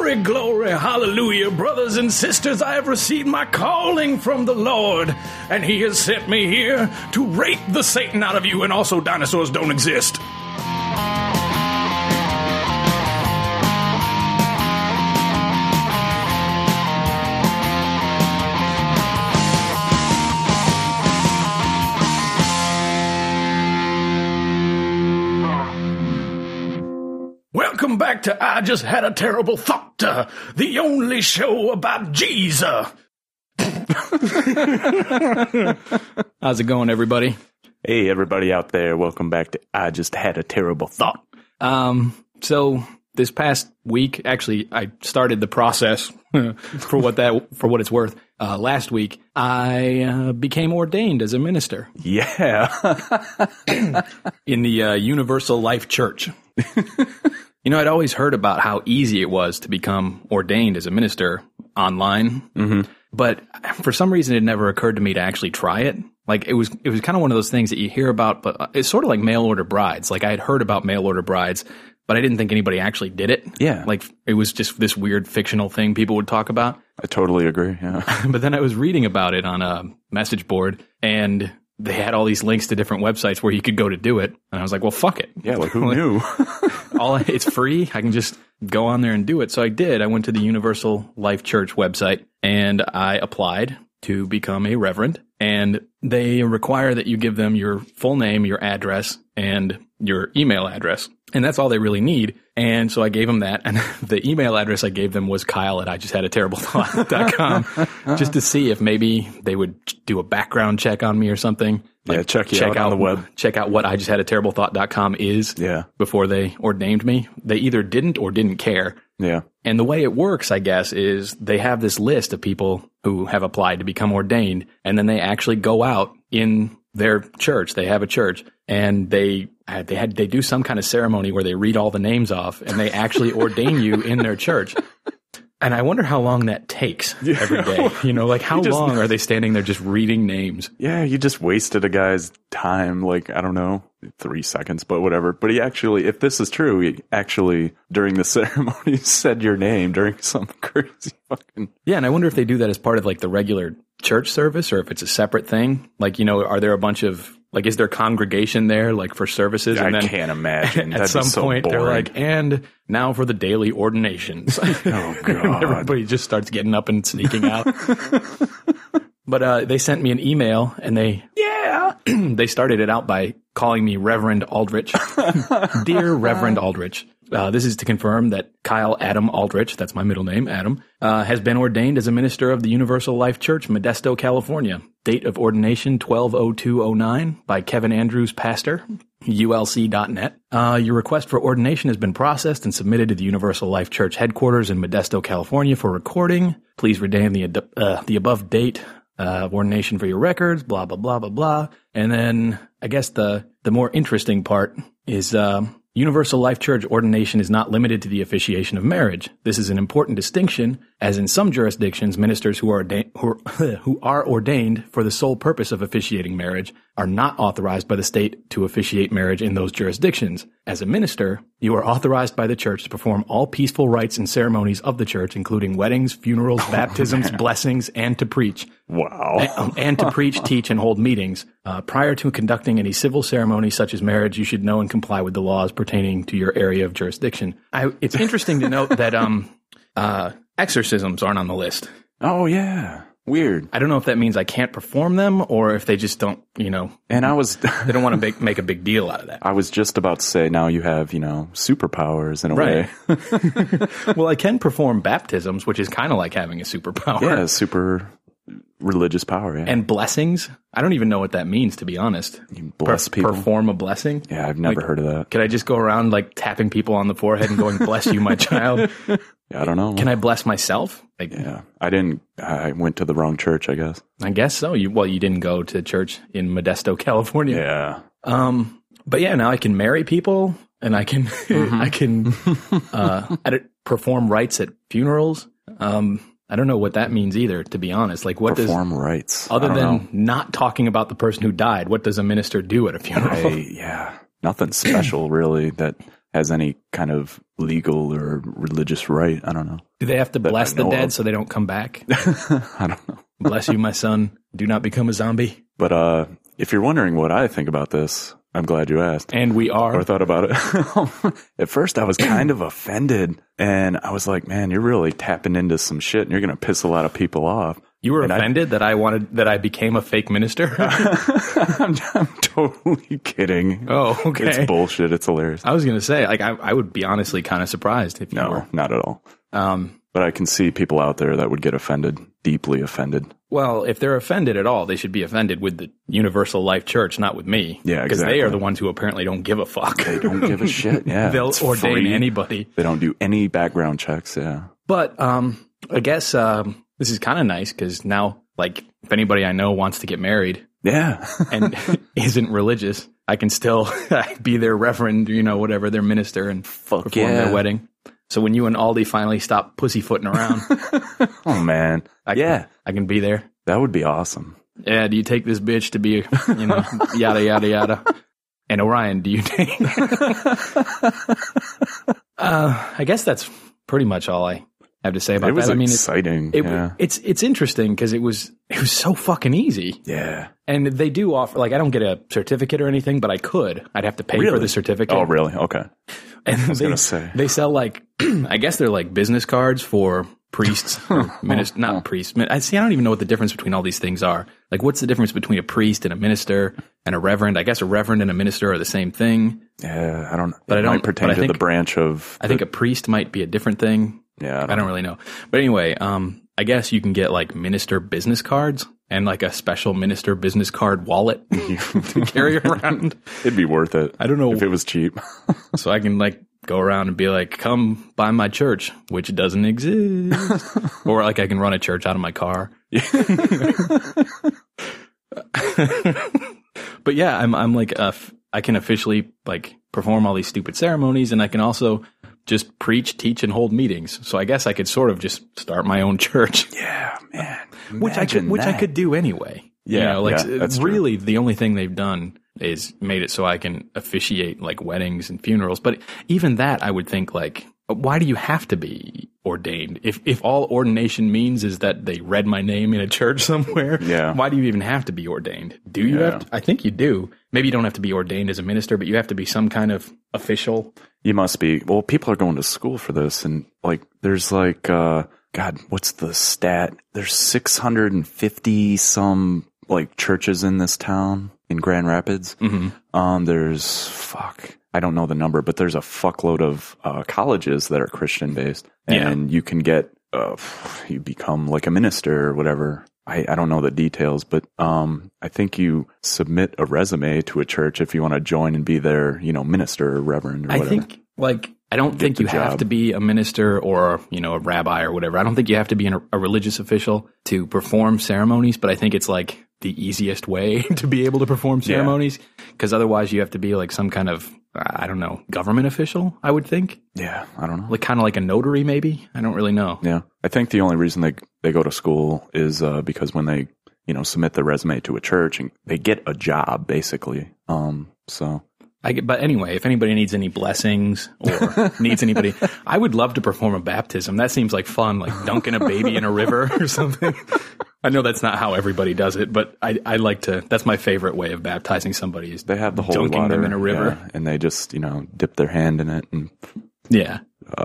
Glory, glory, hallelujah. Brothers and sisters, I have received my calling from the Lord, and he has sent me here to rape the Satan out of you, and also dinosaurs don't exist. Welcome back to I Just Had a Terrible Thought, the only show about Jesus. How's it going, everybody? Hey, everybody out there. Welcome back to I Just Had a Terrible Thought. So this past week, actually, I started the process for what it's worth. Last week, I became ordained as a minister. Yeah. In the Universal Life Church. You know, I'd always heard about how easy it was to become ordained as a minister online, but for some reason it never occurred to me to actually try it. Like, it was kind of one of those things that you hear about, but it's sort of like mail order brides. Like, I had heard about mail order brides, but I didn't think anybody actually did it. Yeah. Like, it was just this weird fictional thing people would talk about. I totally agree, yeah. But then I was reading about it on a message board, and they had all these links to different websites where you could go to do it. And I was like, well, fuck it. Yeah, like, who knew? It's free. I can just go on there and do it. So I did. I went to the Universal Life Church website, and I applied to become a reverend. And they require that you give them your full name, your address, and your email address. And that's all they really need. And so I gave them that. And the email address I gave them was Kyle@IJustHadATerribleThought.com, just to see if maybe they would do a background check on me or something. Like, check out on the web. Check out what IJustHadATerribleThought.com is before they ordained me. They either didn't or didn't care. Yeah. And the way it works, I guess, is they have this list of people who have applied to become ordained, and then they actually go out in their church. They have a church, and they do some kind of ceremony where they read all the names off, and they actually ordain you in their church. And I wonder how long that takes every day. You know, like, how long are they standing there just reading names? Yeah, you just wasted a guy's time, like, I don't know, 3 seconds, but whatever. But he actually, if this is true, he actually, during the ceremony, said your name during some crazy fucking... Yeah, and I wonder if they do that as part of, like, the regular church service, or if it's a separate thing. Like, you know, are there a bunch of... Like, is there congregation there, like, for services? And then, I can't imagine. At some point, boring. They're like, and now for the daily ordinations. Oh, God. Everybody just starts getting up and sneaking out. But they sent me an email, and they started it out by calling me Reverend Aldrich. Dear Reverend Aldrich. This is to confirm that Kyle Adam Aldrich, that's my middle name, Adam, has been ordained as a minister of the Universal Life Church, Modesto, California. Date of ordination 12/02/09 by Kevin Andrews, pastor, ulc.net. Your request for ordination has been processed and submitted to the Universal Life Church headquarters in Modesto, California for recording. Please retain the above date of ordination for your records, blah, blah, blah, blah, blah. And then I guess the more interesting part is... Universal Life Church ordination is not limited to the officiation of marriage. This is an important distinction, as in some jurisdictions, ministers who are ordained for the sole purpose of officiating marriage are not authorized by the state to officiate marriage in those jurisdictions. As a minister, you are authorized by the church to perform all peaceful rites and ceremonies of the church, including weddings, funerals, baptisms, blessings, and to preach. Wow. And to preach, teach, and hold meetings. Prior to conducting any civil ceremony such as marriage, you should know and comply with the laws pertaining to your area of jurisdiction. It's interesting to note that exorcisms aren't on the list. Oh, yeah. Weird. I don't know if that means I can't perform them, or if they just don't, you know. And they don't want to make a big deal out of that. I was just about to say, now you have, you know, superpowers in a way. Well, I can perform baptisms, which is kind of like having a superpower. Yeah, super religious power, yeah. And blessings. I don't even know what that means, to be honest. You bless people. Perform a blessing? Yeah, I've never heard of that. Could I just go around, like, tapping people on the forehead and going, bless you, my child? Yeah, I don't know. Can I bless myself? Like, yeah, I went to the wrong church, I guess. I guess so. You didn't go to church in Modesto, California. Yeah. But yeah, now I can marry people, and I can, perform rites at funerals. I don't know what that means either, to be honest. Like, what perform rites? Other than not talking about the person who died, what does a minister do at a funeral? Yeah, nothing special really. has any kind of legal or religious right. I don't know. Do they have to That I bless the know dead of. so they don't come back? I don't know. Bless you, my son. Do not become a zombie. But if you're wondering what I think about this, I'm glad you asked. And we Or are. thought about it. At first, I was kind of offended, and I was like, "Man, you're really tapping into some shit, and you're going to piss a lot of people off." You were And offended that I became a fake minister? I'm totally kidding. Oh, okay. It's bullshit. It's hilarious. I was going to say, like, I would be honestly kind of surprised if you No, were. not at all. But I can see people out there that would get offended, deeply offended. Well, if they're offended at all, they should be offended with the Universal Life Church, not with me. Yeah, Because they exactly. are the ones who apparently don't give a fuck. They don't give a shit. Yeah, They'll it's ordain free. anybody. They don't do any background checks. Yeah. But I guess this is kind of nice because now, like, if anybody I know wants to get married Yeah. and isn't religious, I can still be their reverend, whatever, their minister, and perform yeah. their wedding. So when you and Aldi finally stop pussyfooting around, Oh man. I can be there. That would be awesome. Yeah, do you take this bitch to be, yada, yada, yada. And Orion, do you take? I guess that's pretty much all I have to say about It was that. I mean, exciting. Yeah. it's interesting because it was so fucking easy. Yeah. And they do offer, like, I don't get a certificate or anything, but I could. I'd have to pay for Really? the certificate. Oh, really? Okay. And I was gonna say. They sell, like, I guess they're like business cards for priests, or not priests. I don't even know what the difference between all these things are. Like, what's the difference between a priest and a minister and a reverend? I guess a reverend and a minister are the same thing. Yeah. I don't. But it I don't- might pertain but I to think- the branch of. I think a priest might be a different thing. Yeah. I don't really know. But anyway, I guess you can get like minister business cards and like a special minister business card wallet to carry around. It'd be worth it. I don't know. if it was cheap. So I can like go around and be like, come by my church, which doesn't exist. Or like I can run a church out of my car. But yeah, I'm like, I can officially like perform all these stupid ceremonies, and I can also just preach, teach, and hold meetings. So I guess I could sort of just start my own church, Yeah, man. which I could do anyway. Yeah, yeah, that's true. really the only thing they've done is made it so I can officiate like weddings and funerals. But even that, I would think like, why do you have to be ordained? If all ordination means is that they read my name in a church somewhere, Yeah. why do you even have to be ordained? Do you Yeah. have to? I think you do. Maybe you don't have to be ordained as a minister, but you have to be some kind of official. You must be. Well, people are going to school for this, and like, there's like, God, what's the stat? There's 650 some like churches in this town in Grand Rapids. Mm-hmm. There's I don't know the number, but there's a fuckload of colleges that are Christian based, and you can get you become like a minister or whatever. I don't know the details, but I think you submit a resume to a church if you want to join and be their, minister or reverend or whatever. I think I don't think the you have job. to be a minister or, a rabbi or whatever. I don't think you have to be a religious official to perform ceremonies, but I think it's like the easiest way to be able to perform ceremonies, because otherwise you have to be like some kind of, I don't know, government official, I would think. Yeah, I don't know. Like kind of like a notary maybe. I don't really know. Yeah, I think the only reason they go to school is because when they submit their resume to a church and they get a job basically. So But anyway, if anybody needs any blessings or needs anybody, I would love to perform a baptism. That seems like fun, like dunking a baby in a river or something. I know that's not how everybody does it, but I like to. That's my favorite way of baptizing somebody is they have the holy dunking water them in a river. yeah, and they just dip their hand in it and Yeah.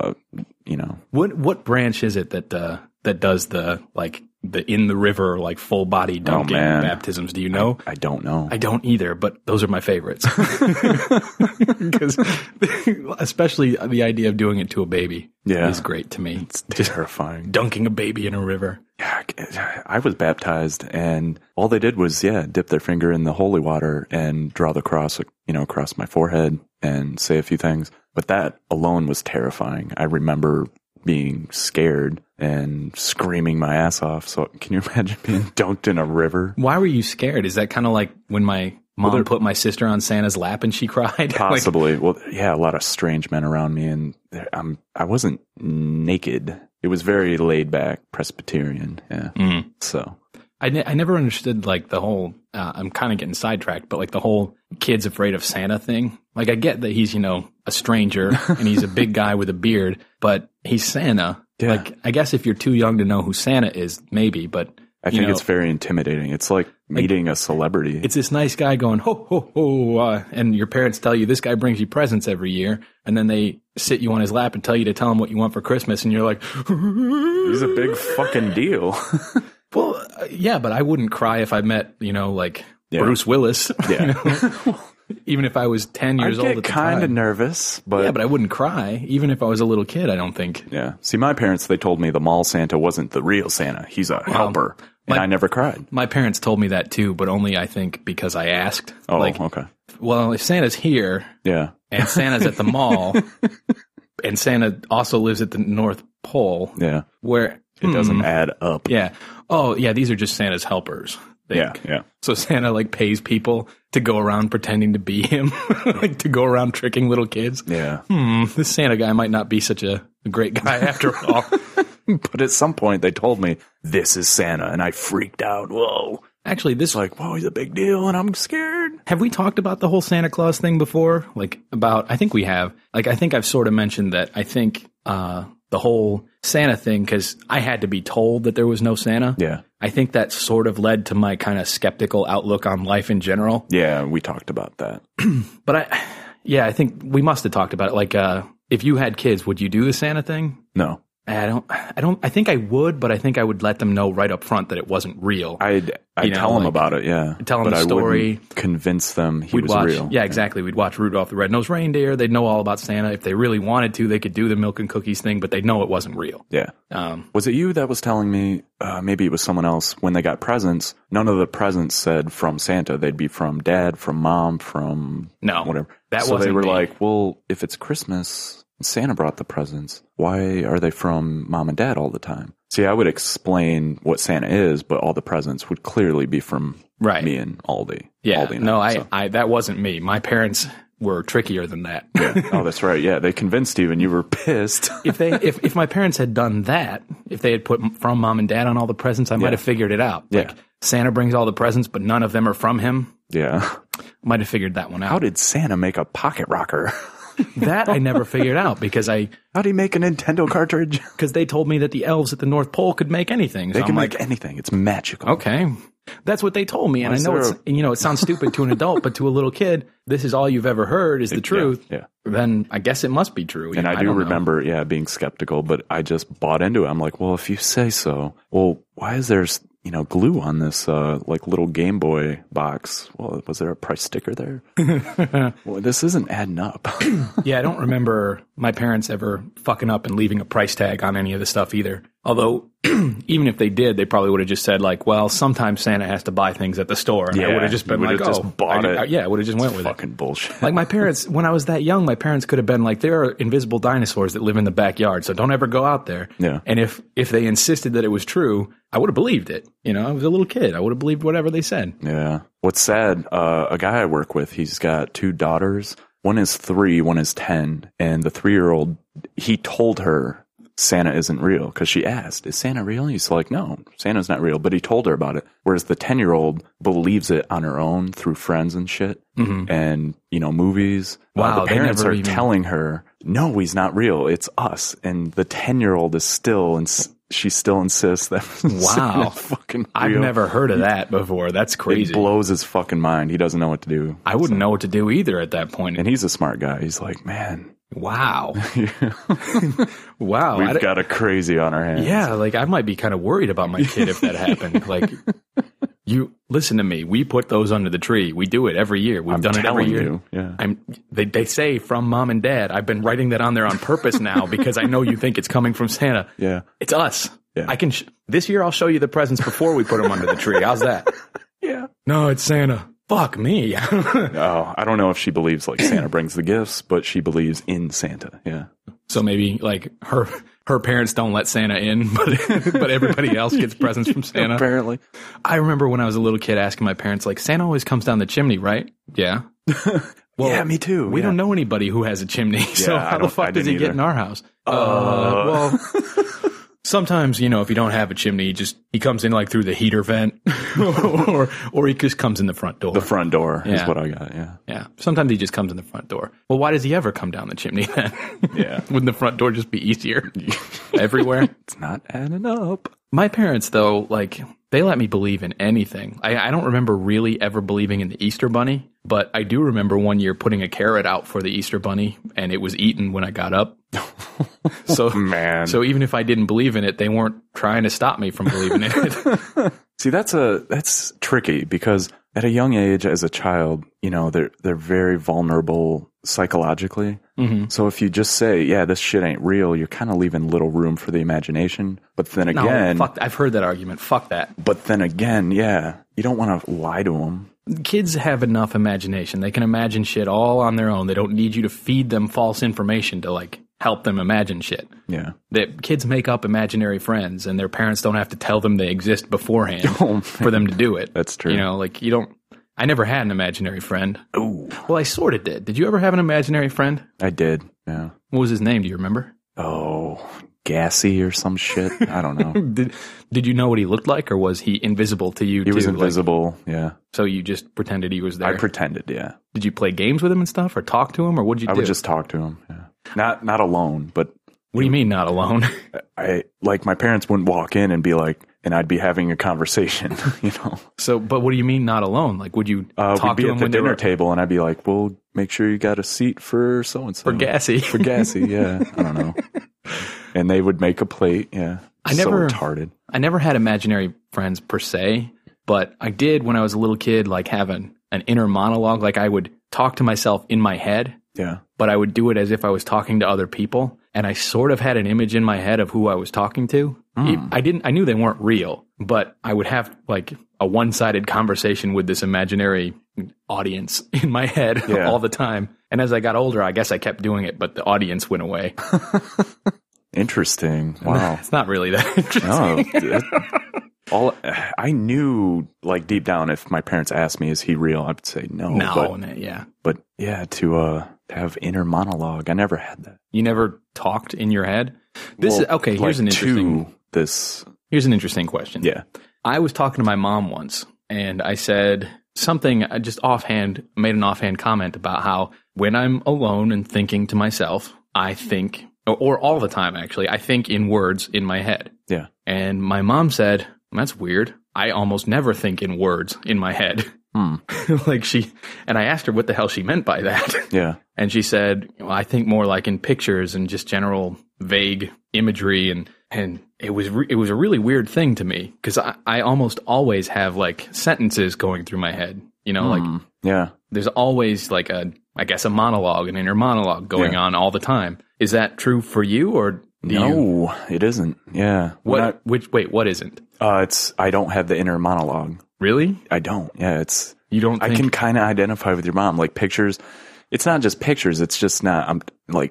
What branch is it that does the in the river like full body dunking man. baptisms? Do you know? I don't know. I don't either, but those are my favorites. Because especially the idea of doing it to a baby is great to me. It's terrifying. Dunking a baby in a river. Yeah, I was baptized, and all they did was dip their finger in the holy water and draw the cross, across my forehead and say a few things. But that alone was terrifying. I remember being scared and screaming my ass off. So can you imagine being dunked in a river? Why were you scared? Is that kind of like when my mom put my sister on Santa's lap and she cried? Possibly. Well, yeah, a lot of strange men around me, and I wasn't naked. It was very laid back Presbyterian. Yeah. So I never understood like the whole, I'm kind of getting sidetracked, but like the whole kids afraid of Santa thing. Like I get that he's, a stranger and he's a big guy with a beard, but he's Santa. Yeah. Like, I guess if you're too young to know who Santa is, maybe, but I think it's very intimidating. It's like meeting a celebrity. it's this nice guy going, ho, ho, ho, and your parents tell you this guy brings you presents every year, and then they sit you on his lap and tell you to tell him what you want for Christmas, and you're like, He's a big fucking deal. well, yeah, but I wouldn't cry if I met, like Bruce Willis. Yeah. Even if I was 10 years old at the time. I get kind of nervous, but... Yeah, but I wouldn't cry, even if I was a little kid, I don't think. Yeah. See, my parents, they told me the mall Santa wasn't the real Santa. He's a helper. And I never cried. My parents told me that too, but only, I think, because I asked. Oh, okay. Well, if Santa's here, and Santa's at the mall, and Santa also lives at the North Pole, where... It doesn't add up. Yeah. Oh, yeah, these are just Santa's helpers. Yeah. So Santa pays people to go around pretending to be him, to go around tricking little kids. Yeah. This Santa guy might not be such a great guy after all. But at some point they told me, this is Santa, and I freaked out. Whoa. Actually, whoa, he's a big deal, and I'm scared. Have we talked about the whole Santa Claus thing before? I think we have. I think I've sort of mentioned that I think the whole Santa thing, because I had to be told that there was no Santa. Yeah. I think that sort of led to my kind of skeptical outlook on life in general. Yeah, we talked about that. But I think we must have talked about it. If you had kids, would you do the Santa thing? No. I think I would, but I think I would let them know right up front that it wasn't real. I'd tell them about it, yeah. Tell them the story. I wouldn't convince them he was real. Yeah, exactly. We'd watch Rudolph the Red-Nosed Reindeer. They'd know all about Santa. If they really wanted to, they could do the milk and cookies thing, but they'd know it wasn't real. Yeah. Was it you that was telling me, maybe it was someone else, when they got presents, none of the presents said from Santa. They'd be from Dad, from Mom, from whatever. So they were like, well, if it's Christmas... Santa brought the presents. Why are they from Mom and Dad all the time? See, I would explain what Santa is, but all the presents would clearly be from me and Aldi. Yeah, Aldi I that wasn't me. My parents were trickier than that. Yeah. Oh, that's right. Yeah, they convinced you, and you were pissed. If my parents had done that, if they had put from Mom and Dad on all the presents, I might have figured it out. Santa brings all the presents, but none of them are from him. Yeah, might have figured that one out. How did Santa make a pocket rocker? That I never figured out because How'd he make a Nintendo cartridge? Because they told me that the elves at the North Pole could make anything. So they can make anything. It's magical. Okay. That's what they told me. And I know it sounds stupid to an adult, but to a little kid, this is all you've ever heard is the truth. Yeah. Then I guess it must be true. And I do remember, being skeptical, but I just bought into it. I'm like, well, if you say so, well, why is there glue on this, little Game Boy box? Well, was there a price sticker there? Well, this isn't adding up. Yeah, I don't remember my parents ever fucking up and leaving a price tag on any of the stuff either. Although, even if they did, they probably would have just said well, sometimes Santa has to buy things at the store. And I would have just been like, bought it. I would have just went with it. Fucking bullshit. My parents, when I was that young, my parents could have been like, there are invisible dinosaurs that live in the backyard, so don't ever go out there. Yeah. And if they insisted that it was true, I would have believed it. I was a little kid. I would have believed whatever they said. Yeah. What's sad, a guy I work with, he's got 2 daughters. One is 3, one is 10. And the 3-year-old, he told her Santa isn't real because she asked, is Santa real? He's like, no, Santa's not real. But he told her about it. Whereas the 10-year-old believes it on her own through friends and shit and, movies. Wow. The parents are telling her, no, he's not real. It's us. And the 10-year-old is still she still insists that wow, fucking real. I've never heard of that before. That's crazy. It blows his fucking mind. He doesn't know what to do. I wouldn't know what to do either at that point. And he's a smart guy. He's like, man. Wow. Wow. We've got a crazy on our hands. Yeah, I might be kind of worried about my kid if that happened. You listen to me. We put those under the tree. We do it every year. We've done it every year. Yeah. They say from Mom and Dad. I've been writing that on there on purpose now because I know you think it's coming from Santa. Yeah. It's us. Yeah. I can. This year I'll show you the presents before we put them under the tree. How's that? Yeah. No, it's Santa. Fuck me. Oh, I don't know if she believes Santa brings the gifts, but she believes in Santa. Yeah. So maybe her parents don't let Santa in, but everybody else gets presents from Santa. Apparently. I remember when I was a little kid asking my parents, Santa always comes down the chimney, right? Yeah. Well, yeah, me too. We don't know anybody who has a chimney, so how the fuck does he get in our house? Well, Sometimes, if you don't have a chimney, he comes in like through the heater vent or he just comes in the front door. The front door is what I got, yeah. Yeah. Sometimes he just comes in the front door. Well, why does he ever come down the chimney then? Yeah. Wouldn't the front door just be easier everywhere? It's not adding up. My parents, though, they let me believe in anything. I don't remember really ever believing in the Easter Bunny, but I do remember one year putting a carrot out for the Easter Bunny, and it was eaten when I got up. So, man. So even if I didn't believe in it, they weren't trying to stop me from believing in it. See, that's tricky because at a young age, as a child, they're very vulnerable psychologically. Mm-hmm. So if you just say, yeah, this shit ain't real, you're kind of leaving little room for the imagination. But then again, no, fuck, I've heard that argument. Fuck that. But then again, yeah, you don't want to lie to them. Kids have enough imagination. They can imagine shit all on their own. They don't need you to feed them false information to help them imagine shit. Yeah. Kids make up imaginary friends, and their parents don't have to tell them they exist beforehand for them to do it. That's true. You don't. I never had an imaginary friend. Ooh. Well, I sort of did. Did you ever have an imaginary friend? I did. Yeah. What was his name? Do you remember? Oh, Gassy or some shit. I don't know. Did you know what he looked like, or was he invisible to you? He was invisible. Yeah. So you just pretended he was there. I pretended. Yeah. Did you play games with him and stuff, or talk to him, or what did you do? I would just talk to him. Yeah. Not alone, but. What do you mean not alone? My parents wouldn't walk in and be like, and I'd be having a conversation, So, but what do you mean not alone? Would you talk we'd be to at him the when dinner table, and I'd be like, well, make sure you got a seat for so-and-so. For Gassy. For Gassy, yeah. I don't know. And they would make a plate, yeah. So retarded. I never had imaginary friends per se, but I did when I was a little kid, have an inner monologue. I would talk to myself in my head. Yeah. But I would do it as if I was talking to other people, and I sort of had an image in my head of who I was talking to. I knew they weren't real, but I would have a one-sided conversation with this imaginary audience in my head all the time. And as I got older, I guess I kept doing it, but the audience went away. Interesting. Wow. It's not really that interesting. No. I knew, deep down, if my parents asked me, is he real? I'd say no. Yeah. But yeah, to have inner monologue, I never had that. You never talked in your head? Here's an interesting. Here's an interesting question. Yeah. I was talking to my mom once, and I said something. I just made an offhand comment about how when I'm alone and thinking to myself, I think, or all the time actually, I think in words in my head. Yeah. And my mom said, that's weird. I almost never think in words in my head. And I asked her what the hell she meant by that. Yeah. And she said, I think more in pictures and just general vague imagery. And it was a really weird thing to me because I almost always have sentences going through my head, yeah. There's always a monologue, an inner monologue going on all the time. Is that true for you or? No, it isn't. Yeah. What isn't? I don't have the inner monologue. Really? I don't. Yeah, you don't think? I can kind of identify with your mom. Pictures, it's not just pictures. It's just not,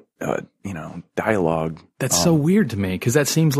dialogue. That's so weird to me because that seems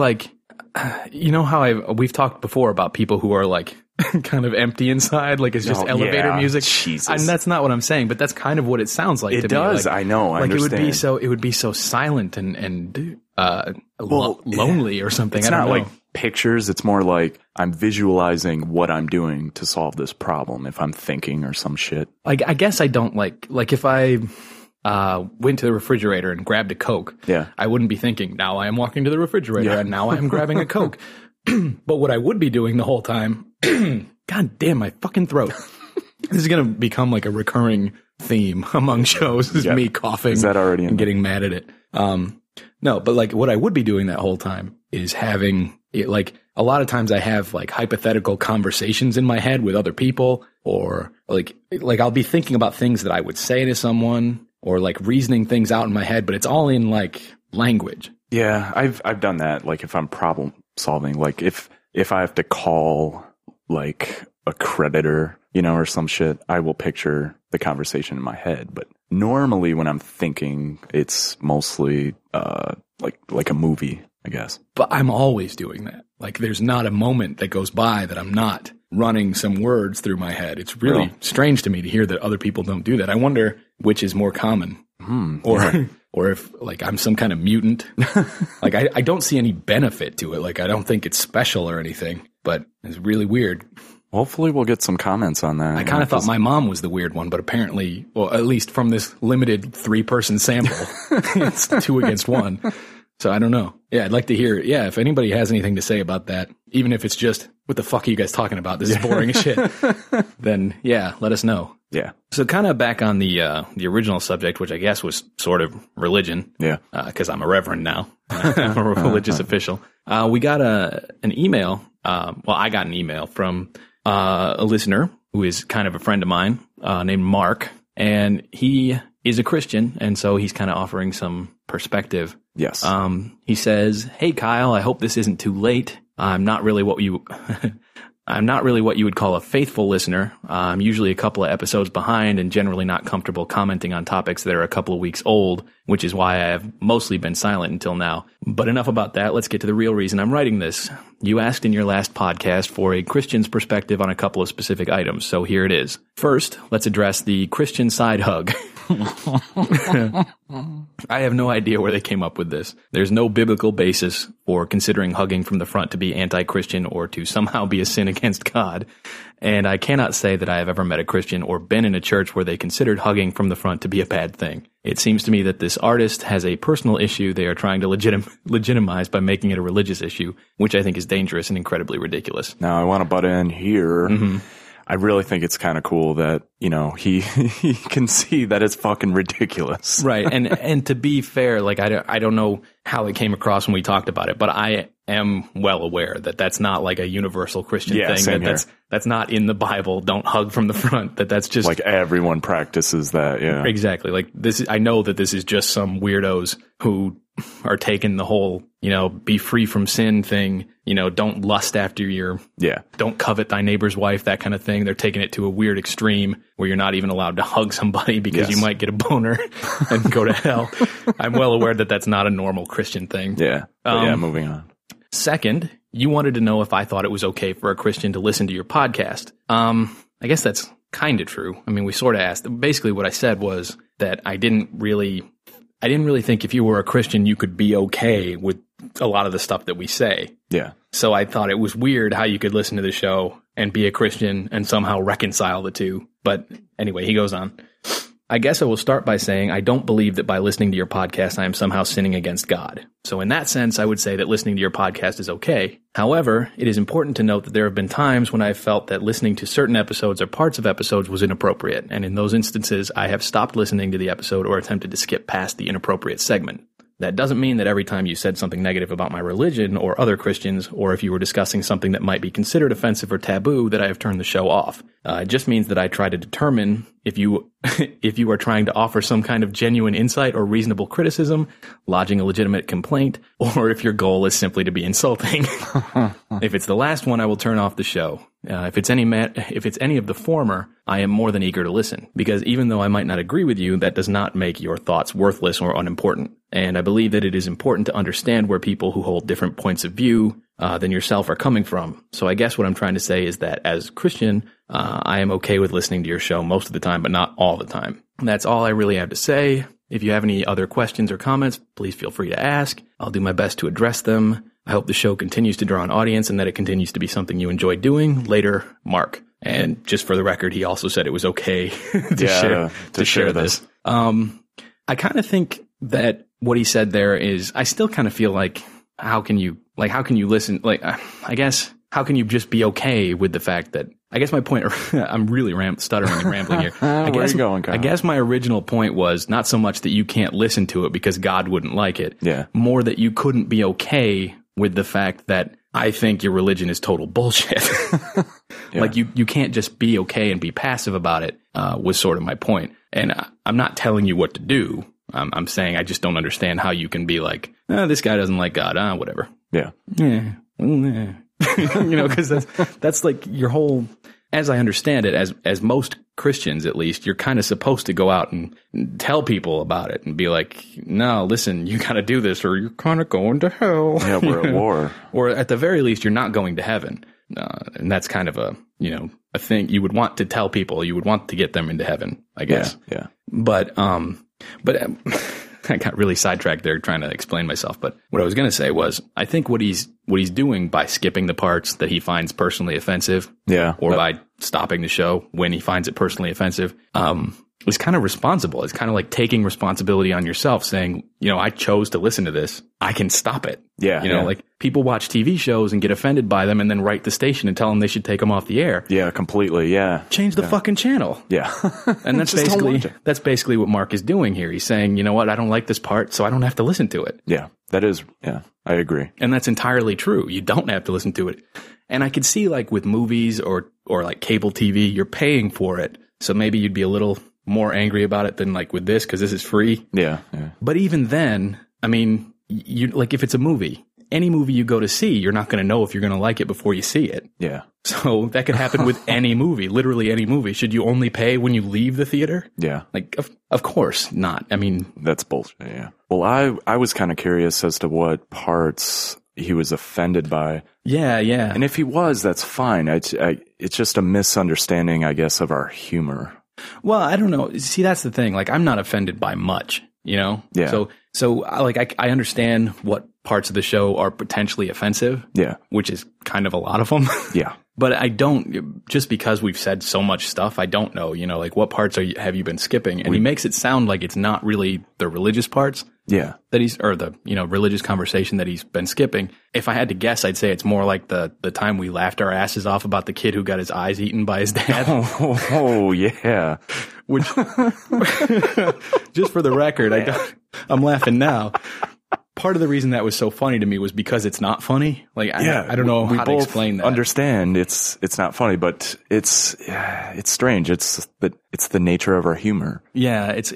how we've talked before about people who are kind of empty inside, it's just elevator music. Jesus. And that's not what I'm saying, but that's kind of what it sounds like. It to does. Me. I know. I understand. It would be so silent and lonely or something. It's I don't not know. Pictures. It's more I'm visualizing what I'm doing to solve this problem. If I'm thinking or some shit. I guess I don't if I went to the refrigerator and grabbed a Coke. Yeah. I wouldn't be thinking, now I am walking to the refrigerator and now I am grabbing a Coke. But what I would be doing the whole time, God damn my fucking throat. This is going to become a recurring theme among shows is me coughing. Is that already and getting mad at it? No, but what I would be doing that whole time is having it, a lot of times I have hypothetical conversations in my head with other people or I'll be thinking about things that I would say to someone or reasoning things out in my head, but it's all in language. Yeah, I've done that. If I'm problem solving, if I have to call a creditor, or some shit, I will picture the conversation in my head. But normally when I'm thinking, it's mostly like a movie, I guess. But I'm always doing that. There's not a moment that goes by that I'm not running some words through my head. It's really strange to me to hear that other people don't do that. I wonder which is more common. or if like I'm some kind of mutant. Like I don't see any benefit to it. Like I don't think it's special or anything, but it's really weird. Hopefully we'll get some comments on that. I kind of thought my mom was the weird one, but apparently, well, at least from this limited 3-person sample, it's 2 against 1. So I don't know. Yeah, I'd like to hear, if anybody has anything to say about that, even if it's just, what the fuck are you guys talking about? This is boring as shit. Then, let us know. Yeah. So kind of back on the original subject, which I guess was sort of religion. Yeah. Because I'm a reverend now. I'm a religious official. We got an email. I got an email from a listener who is kind of a friend of mine named Mark, and he is a Christian, and so he's kind of offering some perspective. Yes. He says, "Hey Kyle, I hope this isn't too late. I'm not really what you would call a faithful listener. I'm usually a couple of episodes behind and generally not comfortable commenting on topics that are a couple of weeks old, which is why I have mostly been silent until now. But enough about that. Let's get to the real reason I'm writing this. You asked in your last podcast for a Christian's perspective on a couple of specific items, so here it is. First, let's address the Christian side hug." I have no idea where they came up with this. There's no biblical basis for considering hugging from the front to be anti-Christian or to somehow be a sin against God. And I cannot say that I have ever met a Christian or been in a church where they considered hugging from the front to be a bad thing. It seems to me that this artist has a personal issue they are trying to legitimize by making it a religious issue, which I think is dangerous and incredibly ridiculous. Now, I want to butt in here. Mm-hmm. I really think it's kind of cool that, he can see that it's fucking ridiculous. Right. And to be fair, like, I don't know how it came across when we talked about it, but I am well aware that that's not like a universal Christian thing. Same that's not in the Bible. Don't hug from the front. That's just like everyone practices that. Yeah, exactly. Like I know that this is just some weirdos who are taking the whole, be free from sin thing, don't lust after don't covet thy neighbor's wife, that kind of thing. They're taking it to a weird extreme where you're not even allowed to hug somebody because you might get a boner and go to hell. I'm well aware that that's not a normal Christian thing. Yeah. Moving on. Second, you wanted to know if I thought it was okay for a Christian to listen to your podcast. I guess that's kind of true. I mean, we sort of asked. Basically, what I said was that I didn't really think if you were a Christian, you could be okay with a lot of the stuff that we say. Yeah. So I thought it was weird how you could listen to the show and be a Christian and somehow reconcile the two. But anyway, he goes on. I guess I will start by saying I don't believe that by listening to your podcast, I am somehow sinning against God. So in that sense, I would say that listening to your podcast is okay. However, it is important to note that there have been times when I have felt that listening to certain episodes or parts of episodes was inappropriate. And in those instances, I have stopped listening to the episode or attempted to skip past the inappropriate segment. That doesn't mean that every time you said something negative about my religion or other Christians, or if you were discussing something that might be considered offensive or taboo, that I have turned the show off. It just means that I try to determine if you are trying to offer some kind of genuine insight or reasonable criticism, lodging a legitimate complaint, or if your goal is simply to be insulting. If it's the last one, I will turn off the show. If it's any of the former, I am more than eager to listen, because even though I might not agree with you, that does not make your thoughts worthless or unimportant. And I believe that it is important to understand where people who hold different points of view than yourself are coming from. So I guess what I'm trying to say is that as Christian, I am okay with listening to your show most of the time, but not all the time. And that's all I really have to say. If you have any other questions or comments, please feel free to ask. I'll do my best to address them. I hope the show continues to draw an audience and that it continues to be something you enjoy doing. Later, Mark. And just for the record, he also said it was okay to share this. I kind of think that what he said there is, I still kind of feel like, how can you listen? Like, I guess, how can you just be okay with the fact that, I guess my point, I'm really stuttering and rambling here. Where are you going, Kyle? I guess my original point was not so much that you can't listen to it because God wouldn't like it. Yeah. More that you couldn't be okay with the fact that I think your religion is total bullshit. Yeah. Like you can't just be okay and be passive about it, was sort of my point. And I'm not telling you what to do. I'm saying I just don't understand how you can be like, this guy doesn't like God, whatever. Yeah. Yeah. Because that's like your whole, as I understand it, as most Christians at least, you're kind of supposed to go out and tell people about it and be like, no, listen, you got to do this or you're kind of going to hell. Yeah, we're at war. Or at the very least, you're not going to heaven. And that's kind of a thing you would want to tell people. You would want to get them into heaven, I guess. Yeah. But I got really sidetracked there trying to explain myself. But what I was going to say was, I think what he's doing by skipping the parts that he finds personally offensive, or by stopping the show when he finds it personally offensive, is kind of responsible. It's kind of like taking responsibility on yourself, saying, I chose to listen to this. I can stop it. Yeah. Like people watch TV shows and get offended by them and then write the station and tell them they should take them off the air. Yeah, completely. Yeah. Change the fucking channel. Yeah. And that's basically what Mark is doing here. He's saying, you know what? I don't like this part, so I don't have to listen to it. Yeah. I agree. And that's entirely true. You don't have to listen to it. And I could see like with movies or like cable TV, you're paying for it. So maybe you'd be a little more angry about it than like with this, because this is free. Yeah. But even then, I mean, you like if it's a movie, any movie you go to see, you're not going to know if you're going to like it before you see it. Yeah. So that could happen with any movie, literally any movie. Should you only pay when you leave the theater? Yeah. Like, of course not. I mean, that's bullshit. Yeah. Well, I was kind of curious as to what parts he was offended by. Yeah. And if he was, that's fine. It's just a misunderstanding, I guess, of our humor. Well, I don't know. See, that's the thing. Like, I'm not offended by much, Yeah. So like, I understand what parts of the show are potentially offensive. Yeah. Which is kind of a lot of them. Yeah. But I don't, just because we've said so much stuff, I don't know, like what parts have you been skipping? And he makes it sound like it's not really the religious parts. Yeah. Or the, religious conversation that he's been skipping. If I had to guess, I'd say it's more like the time we laughed our asses off about the kid who got his eyes eaten by his dad. Oh yeah. Which, just for the record, I'm laughing now. Part of the reason that was so funny to me was because it's not funny. Like, I don't know how to explain that. Understand it's not funny, but it's strange. It's the nature of our humor. Yeah. If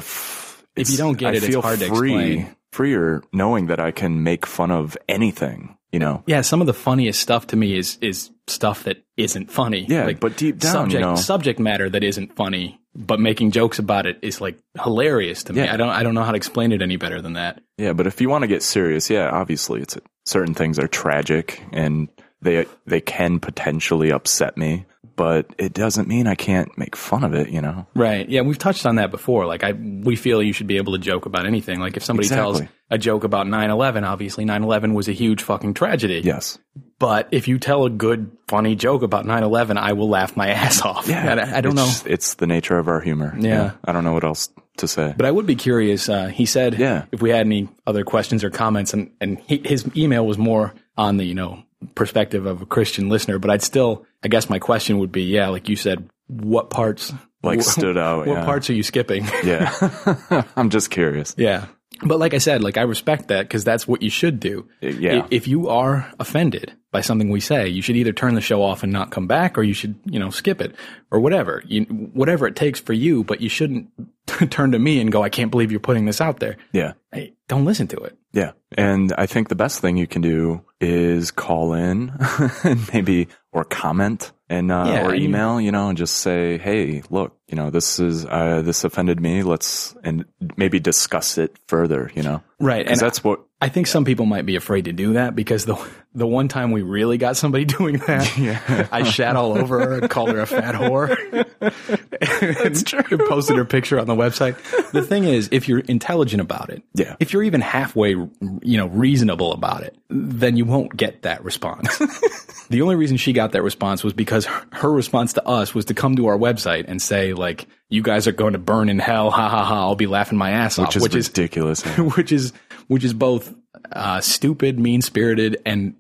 you don't get it, it's hard to explain. Freer knowing that I can make fun of anything, Yeah, some of the funniest stuff to me is stuff that isn't funny. Yeah, like, but deep down, subject matter that isn't funny, but making jokes about it is like hilarious to me. Yeah. I don't know how to explain it any better than that. Yeah, but if you want to get serious, obviously certain things are tragic and they can potentially upset me, but it doesn't mean I can't make fun of it, Right. Yeah, we've touched on that before. Like, we feel you should be able to joke about anything. Like, if somebody tells a joke about 9/11, obviously 9/11 was a huge fucking tragedy. Yes. But if you tell a good, funny joke about 9/11, I will laugh my ass off. Yeah. I don't know. It's the nature of our humor. Yeah. I don't know what else to say. But I would be curious. He said if we had any other questions or comments, and his email was more on the, perspective of a Christian listener, but I guess my question would be, like you said, what parts stood out? What parts are you skipping? Yeah. I'm just curious. Yeah. But like I said, I respect that because that's what you should do. Yeah. If you are offended by something we say, you should either turn the show off and not come back, or you should, skip it or whatever. Whatever it takes for you, but you shouldn't turn to me and go, I can't believe you're putting this out there. Yeah. Hey, don't listen to it. Yeah. And I think the best thing you can do is call in maybe, or comment and, or email, and just say, hey, look, this offended me. And maybe discuss it further, Right. And that's what I think some people might be afraid to do that because the one time we really got somebody doing that, I shat all over her and called her a fat whore. That's true. Posted her picture on the website. The thing is, if you're intelligent about it, if you're even halfway, reasonable about it, then you won't get that response. The only reason she got that response was because her response to us was to come to our website and say, like, you guys are going to burn in hell. Ha ha ha. I'll be laughing my ass off. Which is ridiculous. Which is both stupid, mean-spirited, and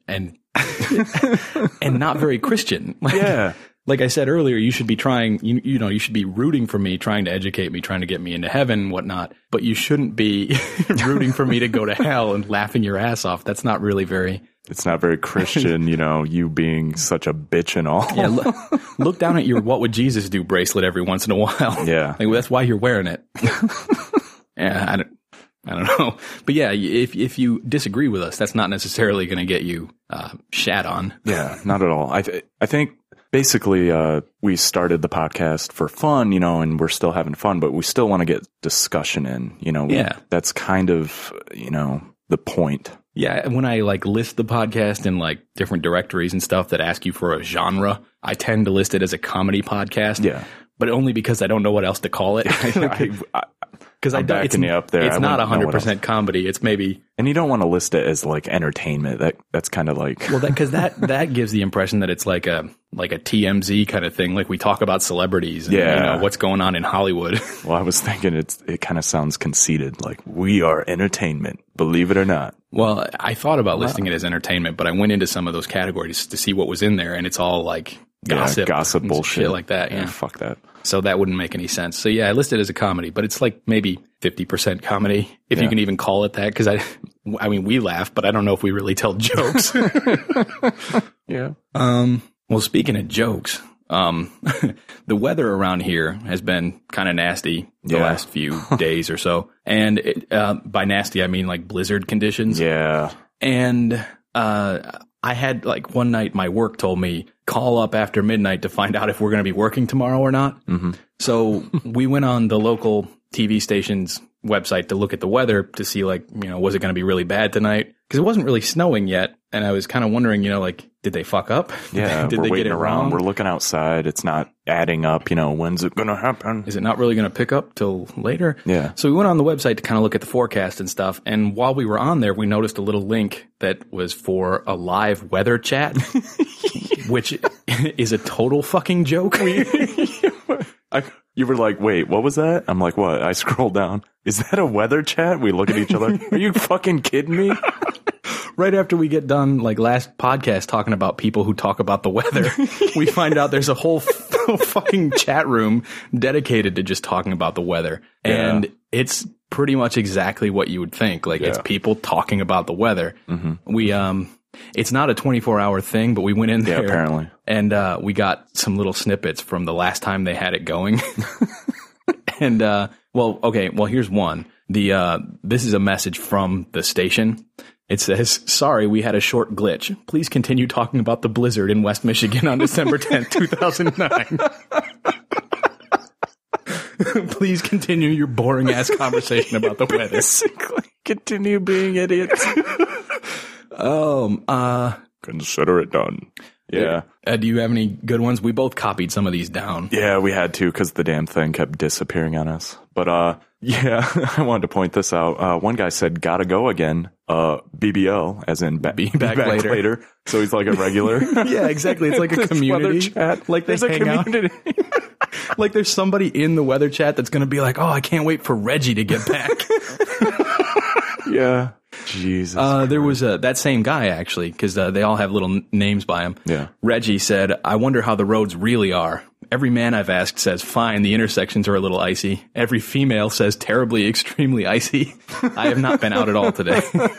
not very Christian. Like I said earlier, you should be trying, you should be rooting for me, trying to educate me, trying to get me into heaven and whatnot. But you shouldn't be rooting for me to go to hell and laughing your ass off. That's not really very... It's not very Christian, you being such a bitch and all. Yeah, look down at your "What would Jesus do" bracelet every once in a while. Yeah. Like, that's why you're wearing it. Yeah, I don't know. But yeah, if you disagree with us, that's not necessarily going to get you shat on. Yeah, not at all. I think basically we started the podcast for fun, and we're still having fun, but we still want to get discussion in, That's kind of, the point. Yeah, when I list the podcast in different directories and stuff that ask you for a genre, I tend to list it as a comedy podcast. Yeah. but only because I don't know what else to call it. Because I'm backing you up there. It's I not wouldn't know what 100% comedy. It's maybe, and you don't want to list it as like entertainment. That's kind of like, well, because that gives the impression that it's like a TMZ kind of thing. Like we talk about celebrities and you know, what's going on in Hollywood. Well, I was thinking it kind of sounds conceited. Like we are entertainment, believe it or not. Well, I thought about listing it as entertainment, but I went into some of those categories to see what was in there, and it's all like gossip bullshit, shit like that. Yeah, fuck that. So that wouldn't make any sense. So yeah, I listed it as a comedy, but it's like maybe 50% comedy, if you can even call it that. Because I mean, we laugh, but I don't know if we really tell jokes. Yeah. Well, speaking of jokes, the weather around here has been kind of nasty the last few days or so, and by nasty I mean like blizzard conditions. Yeah. And I had like one night my work told me call up after midnight to find out if we're going to be working tomorrow or not. Mm-hmm. So we went on the local TV station's website to look at the weather to see like, you know, was it going to be really bad tonight? Because it wasn't really snowing yet. And I was kind of wondering, you know, like, did they fuck up? Yeah, did we're they waiting get it around. wrong? We're looking outside. It's not adding up. You know, when's it going to happen? Is it not really going to pick up till later? Yeah. So we went on the website to kind of look at the forecast and stuff. And while we were on there, we noticed a little link that was for a live weather chat, which is a total fucking joke. You were like, wait, what was that? I'm like, what? I scrolled down. Is that a weather chat? We look at each other. Are you fucking kidding me? Right after we get done, like last podcast, talking about people who talk about the weather, we find out there's a whole fucking chat room dedicated to just talking about the weather. And it's pretty much exactly what you would think. Like it's people talking about the weather. Mm-hmm. We, it's not a 24-hour thing, but we went in there. Yeah, apparently. And we got some little snippets from the last time they had it going. And, well, here's one. This is a message from the station. It says, sorry, we had a short glitch. Please continue talking about the blizzard in West Michigan on December 10th, 2009. Please continue your boring ass conversation about the weather. Basically, continue being idiots. Consider it done. Yeah. Do you have any good ones? We both copied some of these down. Yeah, we had to because the damn thing kept disappearing on us. But yeah, I wanted to point this out. One guy said, gotta go again. BBL, as in be back later. So he's like a regular. Yeah, exactly. It's like a community chat. Like they hang out. Like there's somebody in the weather chat that's going to be like, oh, I can't wait for Reggie to get back. Yeah. Jesus. There was that same guy, actually, because they all have little names by him. Yeah. Reggie said, I wonder how the roads really are. Every man I've asked says, fine, the intersections are a little icy. Every female says, terribly, extremely icy. I have not been out at all today.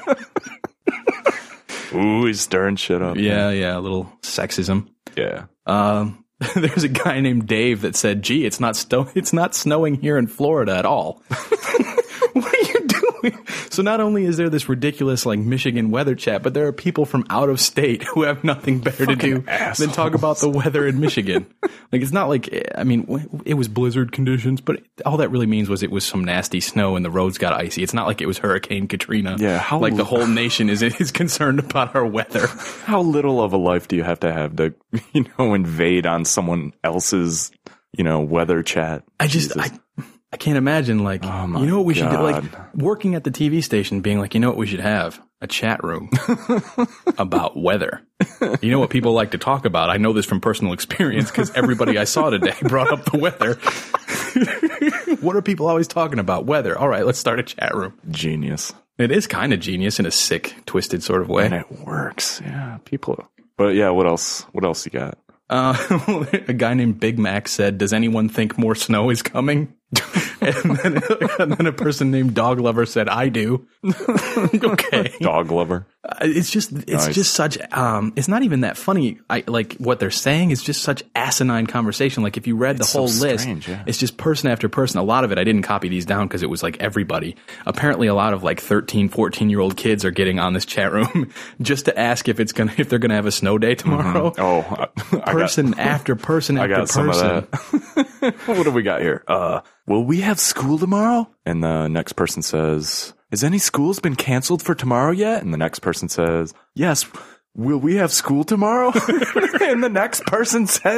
Ooh, he's stirring shit up. Yeah, a little sexism. Yeah. There's a guy named Dave that said, gee, it's not snowing here in Florida at all. What are you doing? So not only is there this ridiculous like Michigan weather chat, but there are people from out of state who have nothing better to do than talk about the weather in Michigan. Like it's not like, I mean, it was blizzard conditions, but all that really means was it was some nasty snow and the roads got icy. It's not like it was Hurricane Katrina. Yeah. Like the whole nation is concerned about our weather. How little of a life do you have to, invade on someone else's, weather chat? I can't imagine, like, you know what we should do? Like, working at the TV station being like, you know what we should have? A chat room about weather. You know what people like to talk about? I know this from personal experience because everybody I saw today brought up the weather. What are people always talking about? Weather. All right, let's start a chat room. Genius. It is kind of genius in a sick, twisted sort of way. And it works. Yeah, people. But yeah, what else? What else you got? A guy named Big Mac said, does anyone think more snow is coming? and then a person named Dog Lover said, I do. Okay. Dog Lover. It's just such, it's not even that funny. Like what they're saying is just such asinine conversation. Like if you read the whole list, it's just person after person. A lot of it, I didn't copy these down because it was like everybody. Apparently a lot of like 13, 14-year-old kids are getting on this chat room just to ask if they're going to have a snow day tomorrow. Mm-hmm. Oh, person after person after person. Some of that. What do we got here? Will we have school tomorrow? And the next person says, has any schools been canceled for tomorrow yet? And the next person says, yes. Will we have school tomorrow? And the next person says,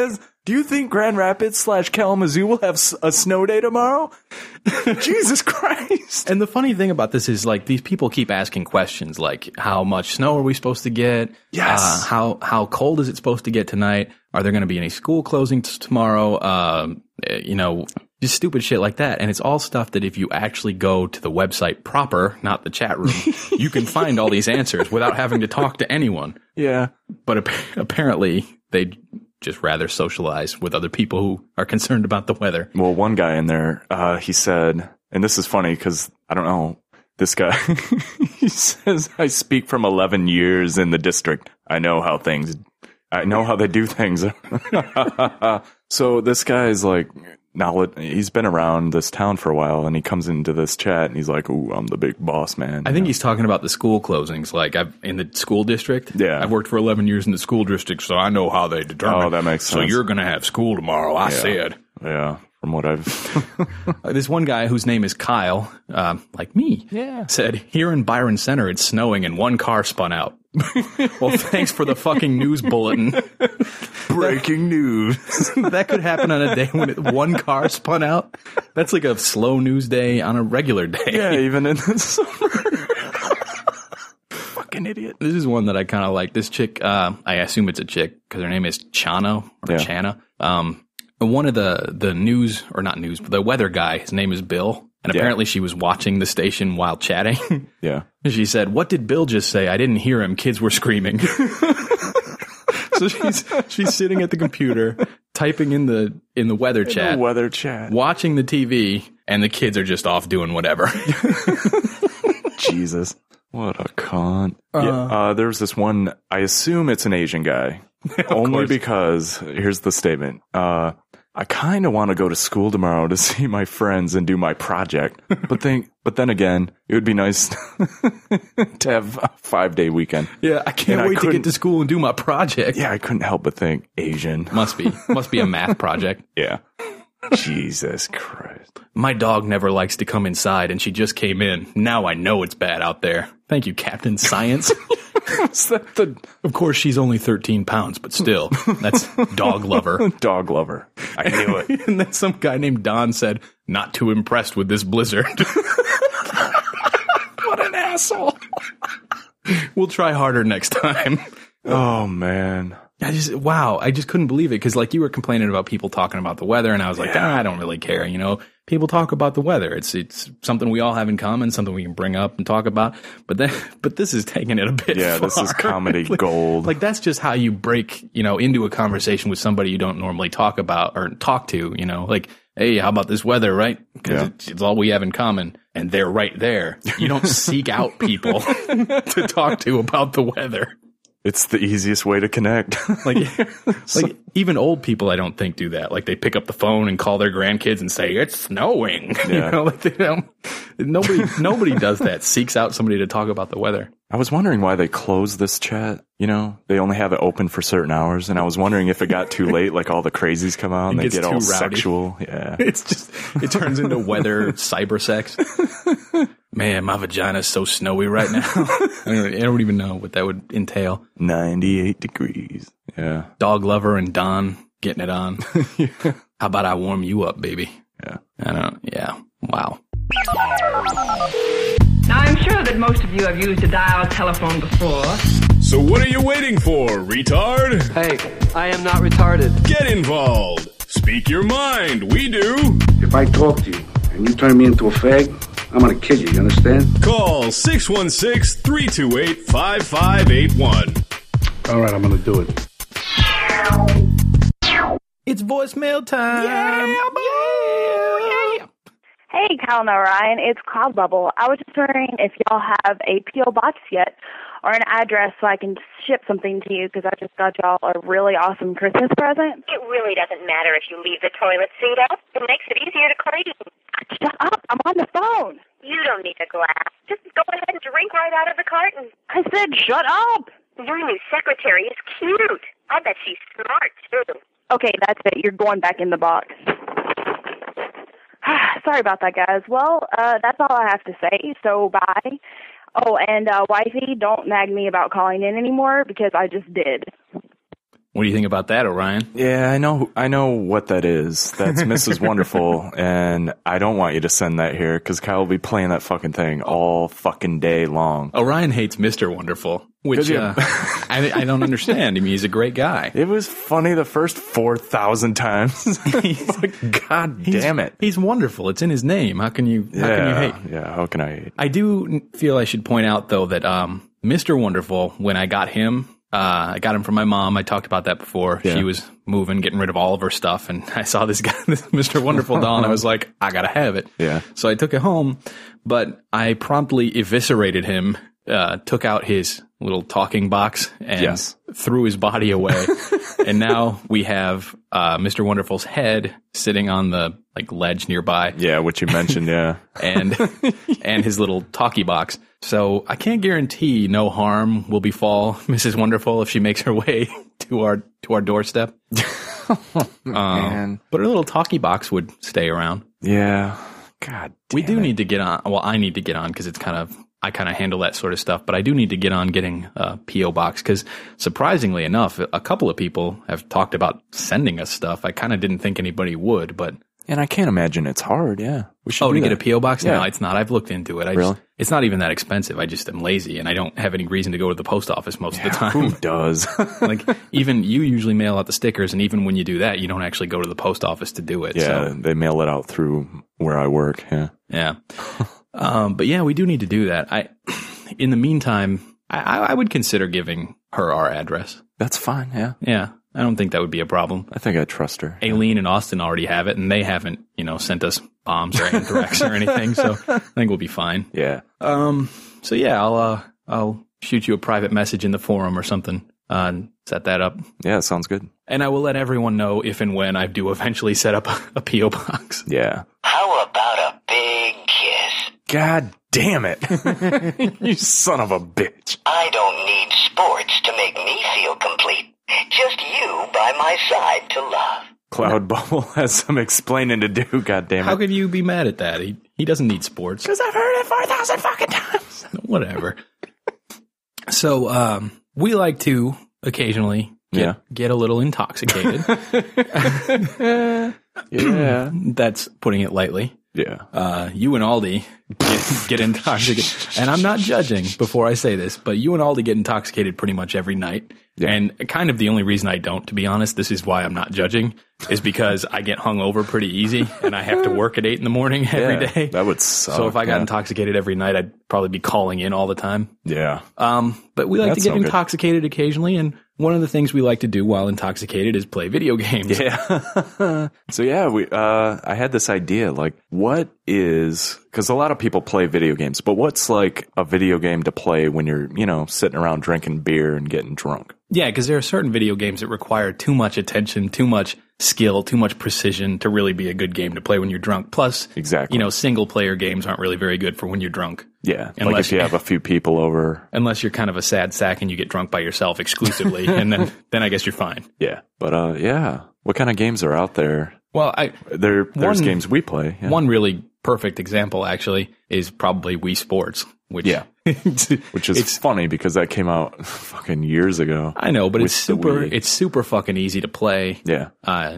Do you think Grand Rapids / Kalamazoo will have a snow day tomorrow? Jesus Christ. And the funny thing about this is, like, these people keep asking questions like, how much snow are we supposed to get? Yes. How cold is it supposed to get tonight? Are there going to be any school closings tomorrow? Just stupid shit like that. And it's all stuff that if you actually go to the website proper, not the chat room, you can find all these answers without having to talk to anyone. Yeah. But apparently they just rather socialize with other people who are concerned about the weather. Well, one guy in there, he said, and this is funny because I don't know, this guy, he says, I speak from 11 years in the district. I know how they do things. So this guy's like, he's been around this town for a while, and he comes into this chat, and he's like, "Ooh, I'm the big boss man." I think he's talking about the school closings, like in the school district. Yeah. I've worked for 11 years in the school district, so I know how they determine. Oh, that makes sense. So you're going to have school tomorrow, I said. Yeah, from what I've... This one guy whose name is Kyle, like me, said, here in Byron Center, it's snowing, and one car spun out. Well, thanks for the fucking news bulletin. Breaking news. That could happen on a day when one car spun out. That's like a slow news day on a regular day. Yeah, even in the summer. Fucking idiot. This is one that I kind of like. This chick, I assume it's a chick because her name is Chano or Chana. One of the news, or not news, but the weather guy, his name is Bill. And apparently she was watching the station while chatting. Yeah. She said, "What did Bill just say? I didn't hear him. Kids were screaming." So she's sitting at the computer, typing in the weather chat. Watching the TV, and the kids are just off doing whatever. Jesus. What a cunt. There's this one, I assume it's an Asian guy. Only because, here's the statement. I kind of want to go to school tomorrow to see my friends and do my project. But then again, it would be nice to have a 5-day weekend. Yeah, I can't wait to get to school and do my project. Yeah, I couldn't help but think Asian. Must be a math project. Yeah. Jesus Christ. My dog never likes to come inside, and she just came in. Now I know it's bad out there. Thank you, Captain Science. Of course, she's only 13 pounds, but still, that's dog lover. Dog lover. I knew it. And then some guy named Don said, "Not too impressed with this blizzard." What an asshole. We'll try harder next time. Oh, man. I just couldn't believe it, because like you were complaining about people talking about the weather, and I was like, I don't really care. People talk about the weather. It's something we all have in common, something we can bring up and talk about. But this is taking it a bit far. This is comedy gold. Like that's just how you break, into a conversation with somebody you don't normally talk about or talk to, like, hey, how about this weather, right? Because it's all we have in common, and they're right there. You don't seek out people to talk to about the weather. It's the easiest way to connect. Like even old people, I don't think do that. Like they pick up the phone and call their grandkids and say, "It's snowing." Yeah. Nobody does that. Seeks out somebody to talk about the weather. I was wondering why they closed this chat. They only have it open for certain hours, and I was wondering if it got too late, like all the crazies come out and they get all rowdy. Sexual. Yeah, it turns into weather cyber sex. Man, my vagina's so snowy right now. I don't even know what that would entail. 98 degrees. Yeah. Dog lover and Don getting it on. Yeah. How about I warm you up, baby? Yeah. Yeah. Wow. Now, I'm sure that most of you have used a dial telephone before. So what are you waiting for, retard? Hey, I am not retarded. Get involved. Speak your mind. We do. If I talk to you and you turn me into a fag, I'm gonna kill you, you understand? Call 616-328-5581. All right, I'm gonna do it. It's voicemail time. Yeah. Hey, Kyle and Orion, it's Cloud Level. I was just wondering if y'all have a P.O. box yet, or an address so I can ship something to you, because I just got y'all a really awesome Christmas present. It really doesn't matter if you leave the toilet seat up. It makes it easier to clean. Shut up, I'm on the phone. You don't need a glass. Just go ahead and drink right out of the carton. I said shut up. Your new secretary is cute. I bet she's smart, too. Okay, that's it. You're going back in the box. Sorry about that, guys. Well, that's all I have to say, so bye. Oh, and wifey, don't nag me about calling in anymore, because I just did. What do you think about that, Orion? Yeah, I know what that is. That's Mrs. Wonderful, and I don't want you to send that here because Kyle will be playing that fucking thing all fucking day long. Orion hates Mr. Wonderful, which I don't understand. I mean, he's a great guy. It was funny the first 4,000 times. He's like, God damn it. He's wonderful. It's in his name. How can you hate? Yeah, how can I hate? I do feel I should point out, though, that Mr. Wonderful, when I got him from my mom. I talked about that before. Yeah. She was moving, getting rid of all of her stuff, and I saw this guy, this Mr. Wonderful doll, and I was like, I gotta have it. Yeah. So I took it home, but I promptly eviscerated him, took out his little talking box and threw his body away. And now we have Mr. Wonderful's head sitting on the ledge nearby. Yeah, which you mentioned, yeah. and his little talkie box. So I can't guarantee no harm will befall Mrs. Wonderful if she makes her way to our doorstep. Man. But her little talkie box would stay around. Yeah. God damn We do need to get on. Well, I need to get on because I kind of handle that sort of stuff, but I do need to get on getting a P.O. box because surprisingly enough, a couple of people have talked about sending us stuff. I kind of didn't think anybody would, but. And I can't imagine it's hard, yeah. We should to get a P.O. box? Yeah. No, it's not. I've looked into it. Really? It's not even that expensive. I just am lazy and I don't have any reason to go to the post office most of the time. Who does? Even you usually mail out the stickers, and even when you do that, you don't actually go to the post office to do it. Yeah, they mail it out through where I work, yeah. Yeah. But yeah, we do need to do that. In the meantime, I would consider giving her our address. That's fine, yeah. Yeah. I don't think that would be a problem. I think I trust her. Aileen and Austin already have it, and they haven't, sent us bombs or anthrax or anything, so I think we'll be fine. Yeah. So yeah, I'll shoot you a private message in the forum or something and set that up. Yeah, sounds good. And I will let everyone know if and when I do eventually set up a P.O. box. Yeah. How about a big kiss? God damn it. You son of a bitch. I don't need sports to make me feel complete. Just you by my side to love. Cloud Bubble has some explaining to do, goddammit. How could you be mad at that? He doesn't need sports. Because I've heard it 4,000 fucking times. Whatever. So, we like to occasionally get a little intoxicated. Yeah. That's putting it lightly. Yeah. You and Aldi get intoxicated. And I'm not judging before I say this, but you and Aldi get intoxicated pretty much every night. Yeah. And kind of the only reason I don't, to be honest, this is why I'm not judging, is because I get hung over pretty easy and I have to work at 8 a.m. every day. That would suck. So if I got intoxicated every night, I'd probably be calling in all the time. Yeah. But we like to get intoxicated occasionally, and one of the things we like to do while intoxicated is play video games. Yeah. So yeah, I had this idea, what is, because a lot of people play video games, but what's like a video game to play when you're, sitting around drinking beer and getting drunk? Yeah, because there are certain video games that require too much attention, too much skill, too much precision to really be a good game to play when you're drunk. Plus, exactly. Single player games aren't really very good for when you're drunk. Yeah, if you have a few people over. Unless you're kind of a sad sack and you get drunk by yourself exclusively, and then I guess you're fine. Yeah, but yeah, what kind of games are out there? Well, there's games we play. Yeah. One really perfect example, actually, is probably Wii Sports. Which is funny because that came out fucking years ago. I know, but it's super fucking easy to play. Yeah.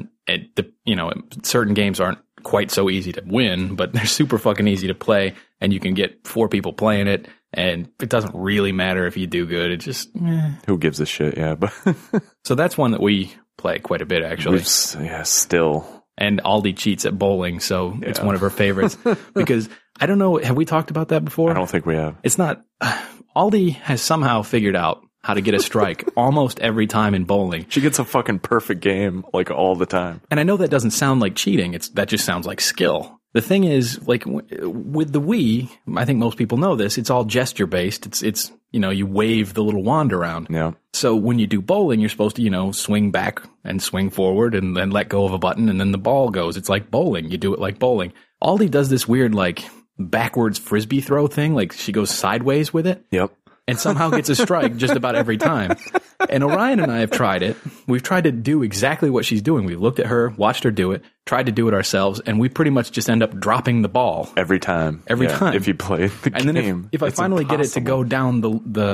Certain games aren't quite so easy to win, but they're super fucking easy to play, and you can get 4 people playing it, and it doesn't really matter if you do good. It just who gives a shit? Yeah, but so that's one that we play quite a bit, actually. Still. And Aldi cheats at bowling, so it's one of her favorites. Because, I don't know, have we talked about that before? I don't think we have. It's not, Aldi has somehow figured out how to get a strike almost every time in bowling. She gets a fucking perfect game, all the time. And I know that doesn't sound like cheating, that just sounds like skill. The thing is, with the Wii, I think most people know this, it's all gesture-based. It's you wave the little wand around. Yeah. So when you do bowling, you're supposed to, swing back and swing forward and then let go of a button and then the ball goes. It's like bowling. You do it like bowling. Aldi does this weird, backwards frisbee throw thing. She goes sideways with it. Yep. And somehow gets a strike just about every time. And Orion and I have tried it. We've tried to do exactly what she's doing. We've looked at her, watched her do it, tried to do it ourselves, and we pretty much just end up dropping the ball. Every time. Every time. If you play the game. And then if I finally get it to go down the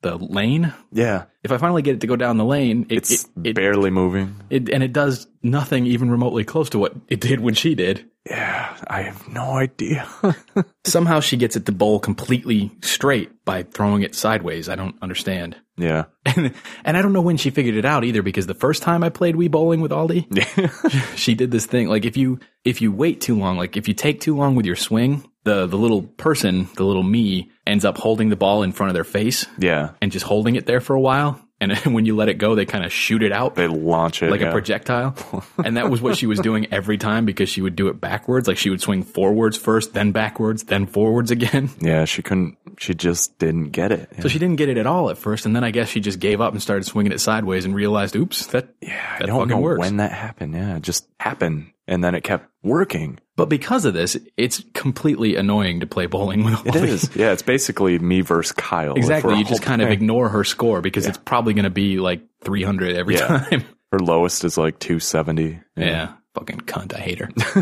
the lane. Yeah. If I finally get it to go down the lane, It's barely moving. and it does nothing even remotely close to what it did when she did. Yeah, I have no idea. Somehow she gets it to bowl completely straight by throwing it sideways. I don't understand. Yeah. And I don't know when she figured it out either, because the first time I played Wii Bowling with Aldi, she did this thing. Like if you wait too long, like if you take too long with your swing, the little person, the little me, ends up holding the ball in front of their face. Yeah. And just holding it there for a while. And when you let it go, they kind of shoot it out. They launch it like a projectile. And that was what she was doing every time, because she would do it backwards. Like she would swing forwards first, then backwards, then forwards again. Yeah, she just didn't get it. Yeah. So she didn't get it at all at first. And then I guess she just gave up and started swinging it sideways and realized, oops, that I don't know works. when that happened. Yeah, it just happened. And then it kept working. But because of this, it's completely annoying to play bowling with Aldi. It is. Yeah, it's basically me versus Kyle. Exactly. You just kind of ignore her score, because it's probably going to be like 300 every time. Her lowest is like 270. Yeah. Fucking cunt. I hate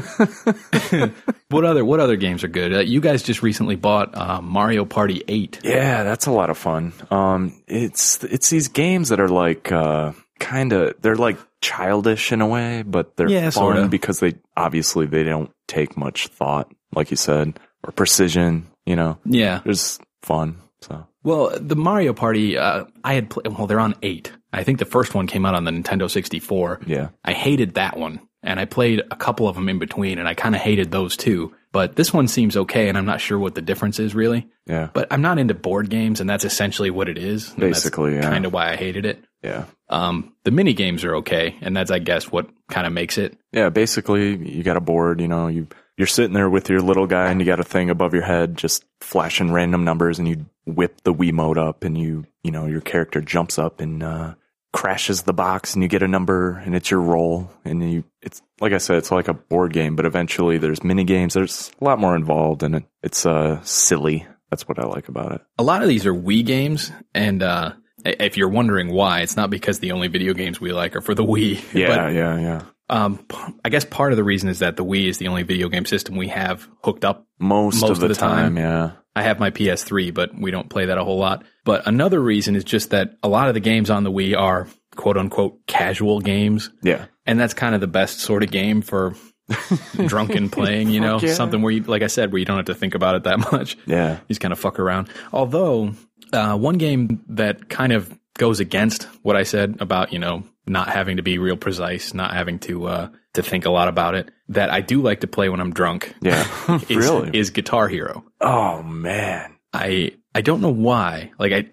her. What other games are good? You guys just recently bought Mario Party 8. Yeah, that's a lot of fun. It's these games that are like they're like childish in a way, but they're fun sorta. because they don't take much thought, like you said, or precision, you know. Yeah. There's fun. So well, the Mario Party, I had played, well, they're on 8. I think the first one came out on the Nintendo 64. Yeah. I hated that one, and I played a couple of them in between, and I kind of hated those too. But this one seems okay, and I'm not sure what the difference is really. Yeah. But I'm not into board games, and that's essentially what it is. Basically, that's yeah. kind of why I hated it. Yeah. The mini games are okay, and that's, I guess, what kind of makes it. Yeah, basically, you got a board, you know, you're sitting there with your little guy, and you got a thing above your head just flashing random numbers, and you whip the Wiimote up, and you know, your character jumps up and crashes the box, and you get a number, and it's your roll, and it's like I said, it's like a board game, but eventually there's mini games. There's a lot more involved, and it's silly. That's what I like about it. A lot of these are Wii games, and if you're wondering why, it's not because the only video games we like are for the Wii. Yeah. I guess part of the reason is that the Wii is the only video game system we have hooked up most of the time. Yeah. I have my PS3, but we don't play that a whole lot. But another reason is just that a lot of the games on the Wii are quote unquote casual games. Yeah. And that's kind of the best sort of game for drunken playing, you know, something where you, like I said, where you don't have to think about it that much. Yeah. You just kind of fuck around. Although, one game that kind of goes against what I said about, you know, not having to be real precise, not having to think a lot about it, that I do like to play when I'm drunk. Yeah. Really? Is Guitar Hero. Oh man. I don't know why. Like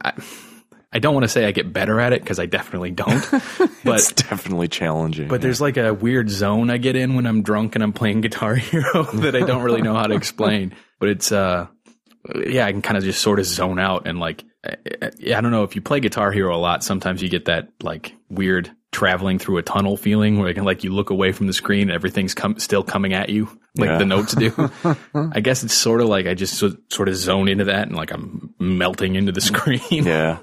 I don't want to say I get better at it, because I definitely don't. But it's definitely challenging. But there's like a weird zone I get in when I'm drunk and I'm playing Guitar Hero that I don't really know how to explain. But it's I can kind of just sort of zone out, and like I don't know, if you play Guitar Hero a lot, sometimes you get that like weird traveling through a tunnel feeling where you look away from the screen and everything's still coming at you like the notes do. I guess it's sort of like I just sort of zone into that, and like I'm melting into the screen. Yeah.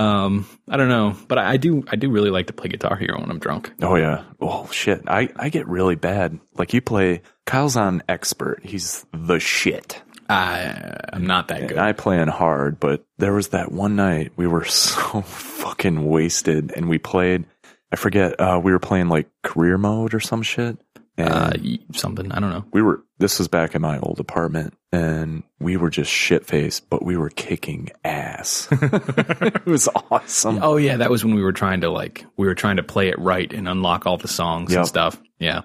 I don't know, but I do really like to play Guitar Hero when I'm drunk. Oh yeah. Oh shit. I get really bad. Like Kyle's on expert. He's the shit. I'm not that good. And I play on hard, but there was that one night we were so fucking wasted, and we played, I forget, we were playing like career mode or some shit. And something, I don't know. This was back in my old apartment, and we were just shit-faced, but we were kicking ass. It was awesome. Oh yeah, that was when we were trying to play it right and unlock all the songs and stuff. Yeah.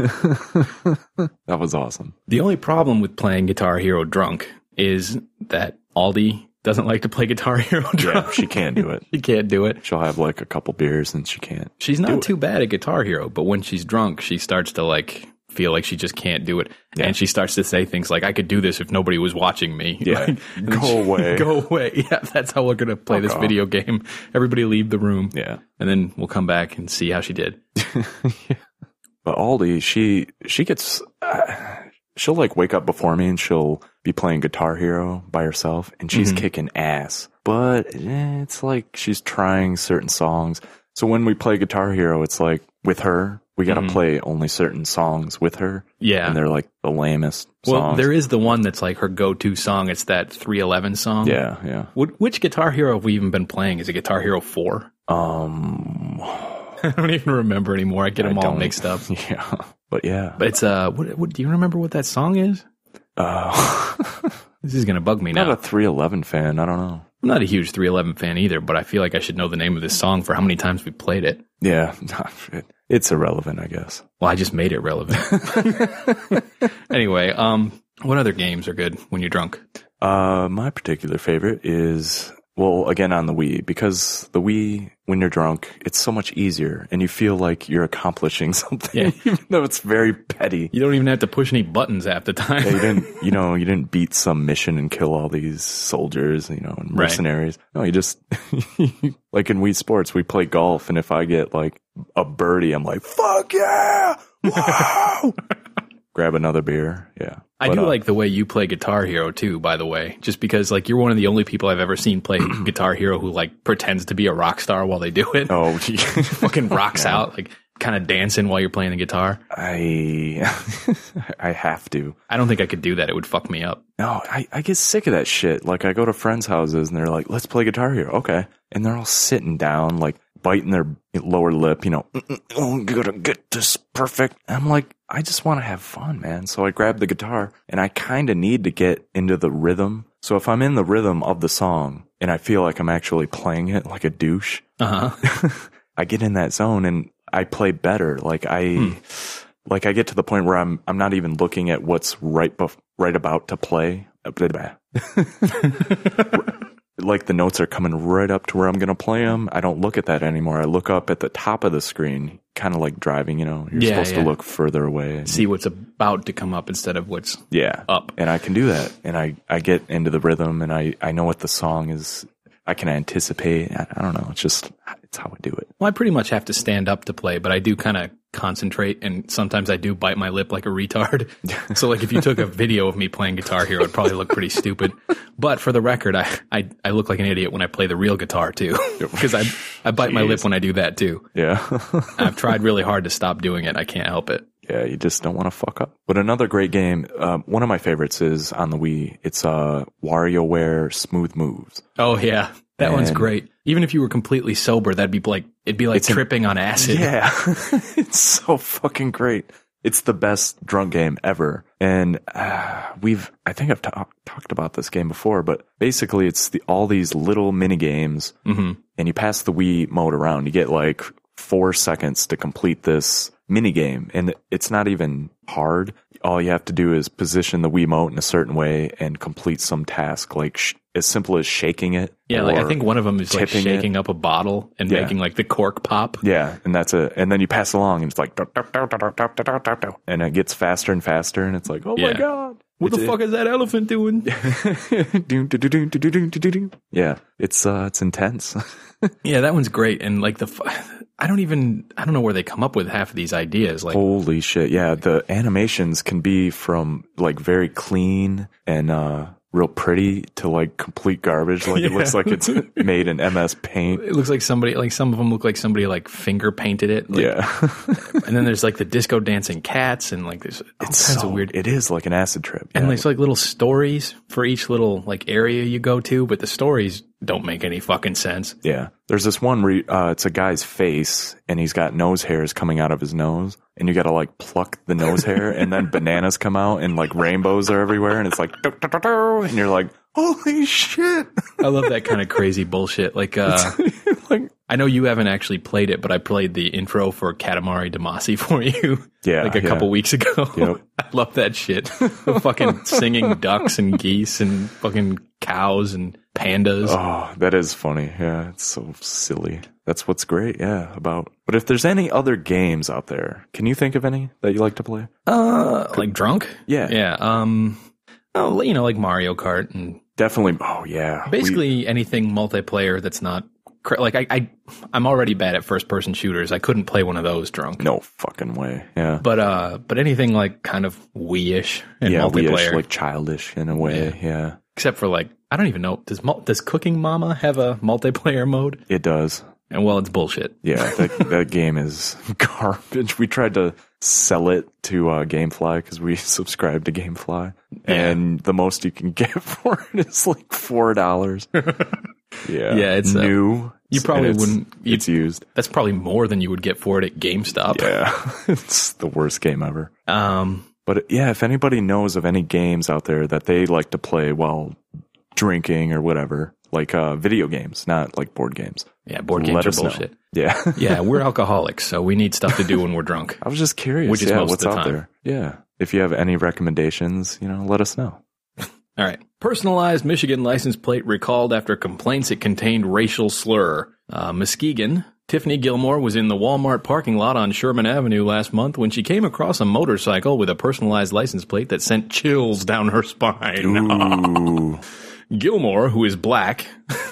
That was awesome. The only problem with playing Guitar Hero drunk is that Aldi doesn't like to play Guitar Hero drunk. Yeah, she can't do it. She can't do it. She'll have like a couple beers and she can't. She's not too bad at Guitar Hero, but when she's drunk, she starts to like feel like she just can't do it. Yeah. And she starts to say things like, I could do this if nobody was watching me. Yeah. Go away. Go away. Yeah, that's how we're going to play this video game. Everybody leave the room. Yeah. And then we'll come back and see how she did. Yeah. But Aldi, she gets, she'll like wake up before me and she'll be playing Guitar Hero by herself and she's kicking ass. But it's like she's trying certain songs. So when we play Guitar Hero, it's like with her, we got to play only certain songs with her. Yeah. And they're like the lamest Well, songs. there is the one that's like her go-to song. It's that 311 song. Yeah. Which Guitar Hero have we even been playing? Is it Guitar Hero 4? I don't even remember anymore. I get them all mixed up. Yeah. But yeah. But it's, what do you remember what that song is? This is going to bug me now. I'm not a 311 fan. I don't know. I'm not a huge 311 fan either, but I feel like I should know the name of this song for how many times we played it. Yeah. It's irrelevant, I guess. Well, I just made it relevant. Anyway, what other games are good when you're drunk? My particular favorite is, well, again, on the Wii, because the Wii, when you're drunk, it's so much easier and you feel like you're accomplishing something, even though it's very petty. You don't even have to push any buttons half the time. Yeah, you didn't beat some mission and kill all these soldiers, and mercenaries. Right. No, you just, like in Wii Sports, we play golf, and if I get like a birdie, I'm like, fuck yeah! Wow! Grab another beer. Yeah. I do like the way you play Guitar Hero too, by the way, just because like you're one of the only people I've ever seen play Guitar Hero who like pretends to be a rock star while they do it. Oh, fucking rocks out, like kind of dancing while you're playing the guitar. I have to. I don't think I could do that. It would fuck me up. No, I get sick of that shit. Like I go to friends' houses and they're like, let's play Guitar Hero. Okay. And they're all sitting down, like biting their lower lip, I'm gonna get this perfect. And I'm like, I just want to have fun, man. So I grab the guitar and I kind of need to get into the rhythm. So if I'm in the rhythm of the song and I feel like I'm actually playing it like a douche, I get in that zone and I play better. Like I get to the point where I'm not even looking at what's right about to play. Like the notes are coming right up to where I'm going to play them. I don't look at that anymore. I look up at the top of the screen, kind of like driving, you're supposed to look further away. See what's about to come up instead of what's up. And I can do that. And I get into the rhythm and I know what the song is. I can anticipate. I don't know. It's how I do it. Well, I pretty much have to stand up to play, but I do kind of concentrate, and sometimes I do bite my lip like a retard. So like if you took a video of me playing Guitar Hero, it'd probably look pretty stupid. But for the record, I look like an idiot when I play the real guitar too, because I bite my lip when I do that too. Yeah. I've tried really hard to stop doing it. I can't help it. Yeah, you just don't want to fuck up. But another great game, one of my favorites is on the Wii. It's WarioWare Smooth Moves. Oh yeah, that one's great. Even if you were completely sober, it'd be like tripping on acid. Yeah, it's so fucking great. It's the best drunk game ever. And I think I've talked about this game before, but basically it's all these little mini games, and you pass the Wii mode around. You get like 4 seconds to complete this mini game, and it's not even hard. All you have to do is position the Wiimote in a certain way and complete some task, like as simple as shaking it. Yeah, like I think one of them is like shaking up a bottle and making like the cork pop. Yeah, and that's it. And then you pass along, and it's like, and it gets faster and faster, and it's like, oh my god, what the fuck is that elephant doing? Yeah, it's intense. Yeah, that one's great, and like I don't know where they come up with half of these ideas. Like, holy shit. Yeah. The animations can be from like very clean and, real pretty to like complete garbage. Like it looks like it's made in MS Paint. It looks like some of them look like somebody like finger painted it. Like, yeah. And then there's like the disco dancing cats and like there's all kinds of weird. It is like an acid trip. And there's like little stories for each little like area you go to, but the stories don't make any fucking sense. Yeah. There's this one where it's a guy's face and he's got nose hairs coming out of his nose, and you got to like pluck the nose hair, and then bananas come out and like rainbows are everywhere, and it's like, and you're like, holy shit. I love that kind of crazy bullshit. Like, I know you haven't actually played it, but I played the intro for Katamari Damacy for you. Yeah. Like a couple weeks ago. Yep. I love that shit. The fucking singing ducks and geese and fucking cows and pandas. Oh, that is funny. Yeah. It's so silly. That's what's great. Yeah. But if there's any other games out there, can you think of any that you like to play? Like drunk? Yeah. Yeah. Like Mario Kart and definitely. Oh yeah. Basically anything multiplayer that's not like I'm already bad at first person shooters. I couldn't play one of those drunk. No fucking way. Yeah. But anything like kind of Wii-ish and multiplayer, Wii-ish, like childish in a way. Yeah. Except for like I don't even know. Does Cooking Mama have a multiplayer mode? It does. And well, it's bullshit. Yeah, that game is garbage. We tried to sell it to GameFly because we subscribe to GameFly, and the most you can get for it is like $4. Yeah, it's new. You probably wouldn't. It's used. That's probably more than you would get for it at GameStop. Yeah, it's the worst game ever. But yeah, if anybody knows of any games out there that they like to play while drinking or whatever, like video games, not like board games. Yeah, board games are bullshit. Know. Yeah. Yeah, we're alcoholics, so we need stuff to do when we're drunk. I was just curious. Which is most what's of the out time. there? Yeah. If you have any recommendations, let us know. All right. Personalized Michigan license plate recalled after complaints it contained racial slur. Muskegon. Tiffany Gilmore was in the Walmart parking lot on Sherman Avenue last month when she came across a motorcycle with a personalized license plate that sent chills down her spine. Ooh. Gilmore, who is black,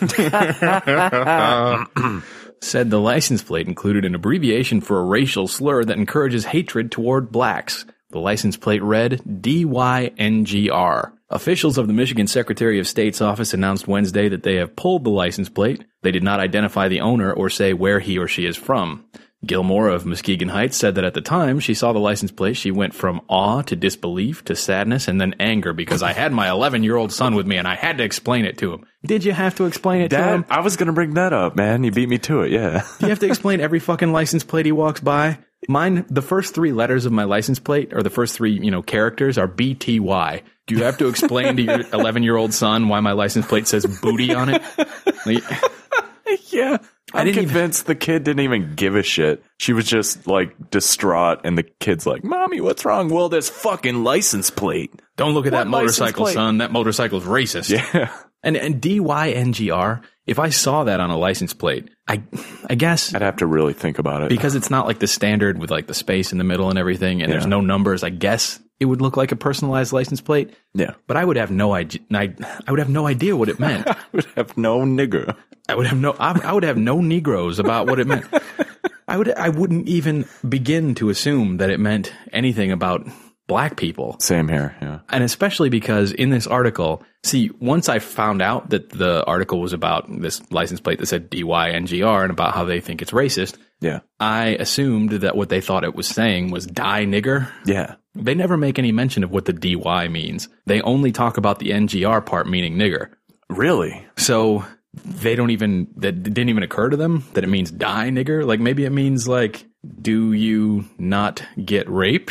said the license plate included an abbreviation for a racial slur that encourages hatred toward blacks. The license plate read DYNGR. Officials of the Michigan Secretary of State's office announced Wednesday that they have pulled the license plate. They did not identify the owner or say where he or she is from. Gilmore of Muskegon Heights said that at the time she saw the license plate, she went from awe to disbelief to sadness and then anger because I had my 11-year-old son with me and I had to explain it to him. Did you have to explain it to him? I was going to bring that up, man. You beat me to it, yeah. Do you have to explain every fucking license plate he walks by? Mine, the first 3 letters of my license plate, or the first 3, characters are BTY. Do you have to explain to your 11-year-old son why my license plate says booty on it? Yeah. I'm convinced the kid didn't even give a shit. She was just like distraught, and the kid's like, "Mommy, what's wrong?" Well, this fucking license plate. Don't look at that motorcycle, son. That motorcycle's racist. Yeah. And DYNGR, if I saw that on a license plate, I guess I'd have to really think about it. Because it's not like the standard with like the space in the middle and everything, and there's no numbers, I guess it would look like a personalized license plate. Yeah. But I would have no idea. I would have no idea what it meant. I would have no nigger. I would have no Negroes about what it meant. I wouldn't even begin to assume that it meant anything about black people. Same here, yeah. And especially because in this article, once I found out that the article was about this license plate that said DYNGR and about how they think it's racist, yeah, I assumed that what they thought it was saying was die nigger. Yeah. They never make any mention of what the DY means. They only talk about the NGR part meaning nigger. Really? So that didn't even occur to them that it means die nigger. Like maybe it means like, do you not get raped?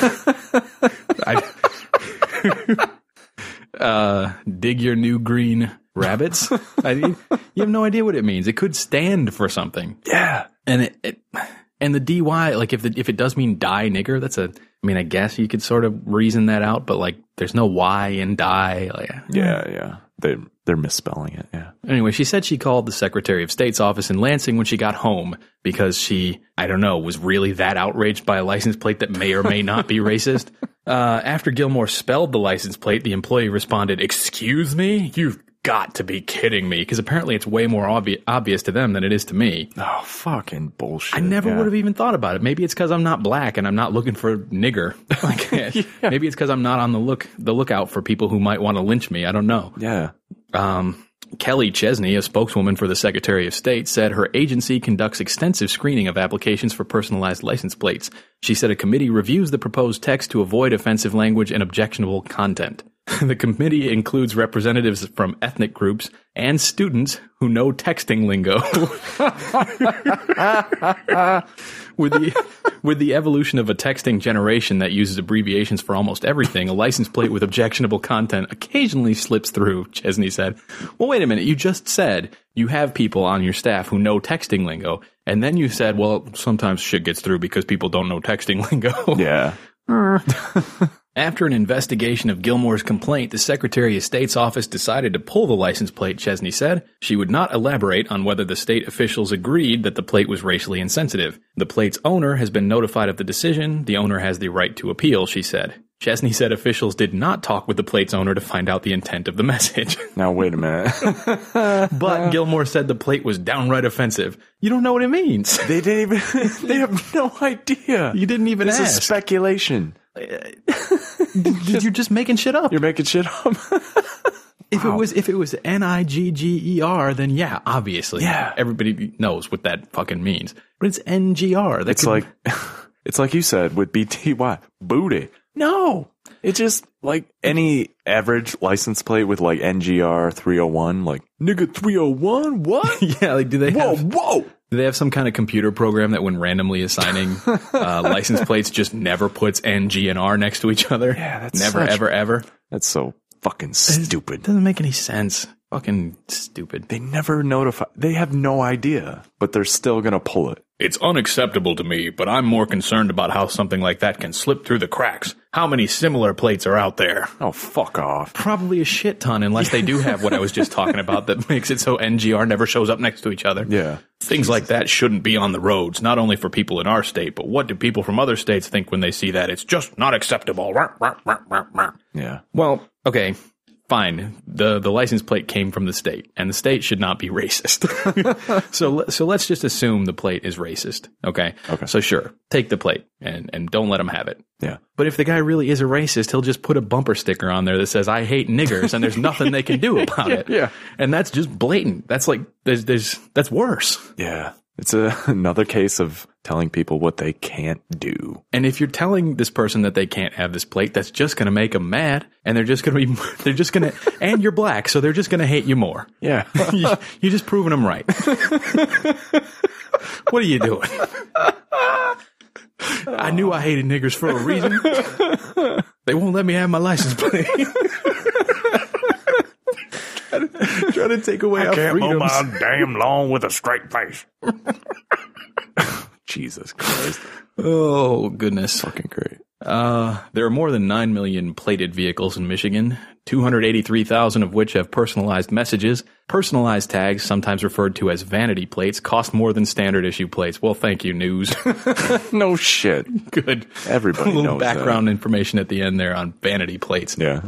Dig your new green rabbits. You have no idea what it means. It could stand for something. Yeah. And and the DY, like if it does mean die nigger, I guess you could sort of reason that out, but like there's no Y in die. Like, yeah. They're misspelling it, yeah. Anyway, she said she called the Secretary of State's office in Lansing when she got home because she, was really that outraged by a license plate that may or may not be racist. After Gilmore spelled the license plate, the employee responded, "Excuse me? You've got to be kidding me," because apparently it's way more obvious to them than it is to me. Oh, fucking bullshit. I never would have even thought about it. Maybe it's because I'm not black and I'm not looking for nigger. Maybe it's because I'm not on the lookout for people who might want to lynch me. I don't know. Yeah. Kelly Chesney, a spokeswoman for the Secretary of State, said her agency conducts extensive screening of applications for personalized license plates. She said a committee reviews the proposed text to avoid offensive language and objectionable content. The committee includes representatives from ethnic groups and students who know texting lingo. With the evolution of a texting generation that uses abbreviations for almost everything, a license plate with objectionable content occasionally slips through, Chesney said. Well, wait a minute. You just said you have people on your staff who know texting lingo, and then you said, well, sometimes shit gets through because people don't know texting lingo. Yeah. After an investigation of Gilmore's complaint, the Secretary of State's office decided to pull the license plate, Chesney said. She would not elaborate on whether the state officials agreed that the plate was racially insensitive. The plate's owner has been notified of the decision. The owner has the right to appeal, she said. Chesney said officials did not talk with the plate's owner to find out the intent of the message. Now, wait a minute. But Gilmore said the plate was downright offensive. You don't know what it means. They have no idea. You didn't even ask. This is speculation. You're just making shit up. You're making shit up. If it was Nigger, then yeah, obviously. Yeah. Everybody knows what that fucking means. But it's NGR. It's like you said with BTY. Booty. No. It's just like any average license plate with like NGR 301, like, nigga 301? What? Yeah, like do they have... Whoa! Do they have some kind of computer program that when randomly assigning license plates just never puts NG and R next to each other? Yeah, that's never, ever. That's so fucking stupid. It doesn't make any sense. Fucking stupid. They never notify. They have no idea, but they're still going to pull it. It's unacceptable to me, but I'm more concerned about how something like that can slip through the cracks. How many similar plates are out there? Oh, fuck off. Probably a shit ton, unless they do have what I was just talking about that makes it so NGR never shows up next to each other. Yeah. Things like that shouldn't be on the roads, not only for people in our state, but what do people from other states think when they see that? It's just not acceptable. Yeah. Well, okay. Fine. The license plate came from the state, and the state should not be racist. So let's just assume the plate is racist. Okay. So sure, take the plate and don't let them have it. Yeah. But if the guy really is a racist, he'll just put a bumper sticker on there that says "I hate niggers," and there's nothing they can do about it. Yeah. And that's just blatant. That's like that's worse. Yeah. It's another case of telling people what they can't do. And if you're telling this person that they can't have this plate, that's just going to make them mad. And they're just going to, and you're black, so they're just going to hate you more. Yeah. You're just proving them right. What are you doing? I knew I hated niggers for a reason. They won't let me have my license plate. Try to take away our freedoms. I can't mow my damn lawn with a straight face. Jesus Christ. Oh, goodness. Fucking great. There are more than 9 million plated vehicles in Michigan, 283,000 of which have personalized messages. Personalized tags, sometimes referred to as vanity plates, cost more than standard issue plates. Well, thank you, news. No shit. Good. Everybody knows a little background that. information at the end there on vanity plates. Yeah.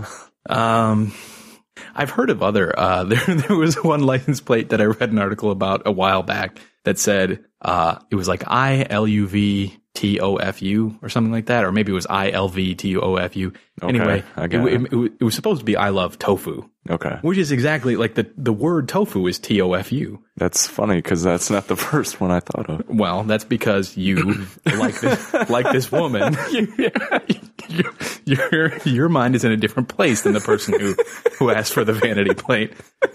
I've heard of other, there was one license plate that I read an article about a while back that said, it was like ILUVTOFU or something like that, or maybe it was ILVTOFU. Okay, Anyway, I got it was supposed to be I love tofu. Okay. Which is exactly like the word tofu is TOFU. That's funny because that's not the first one I thought of. Well, that's because you, like this woman, your mind is in a different place than the person who asked for the vanity plate.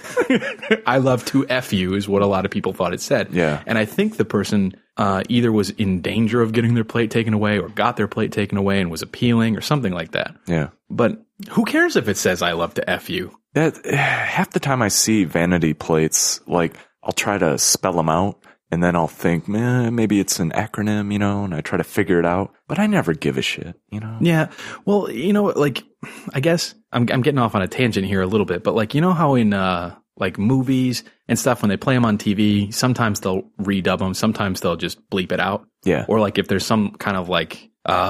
I love to F you is what a lot of people thought it said. Yeah. And I think the person either was in danger of getting their plate taken away or got their plate taken away and was appealing or something like that. Yeah. But who cares if it says I love to F you? That half the time I see vanity plates, like I'll try to spell them out and then I'll think, maybe it's an acronym, and I try to figure it out, but I never give a shit, Yeah. Well, like, I guess I'm getting off on a tangent here a little bit, but like, how in, like movies and stuff, when they play them on TV, sometimes they'll redub them. Sometimes they'll just bleep it out. Yeah. Or like if there's some kind of like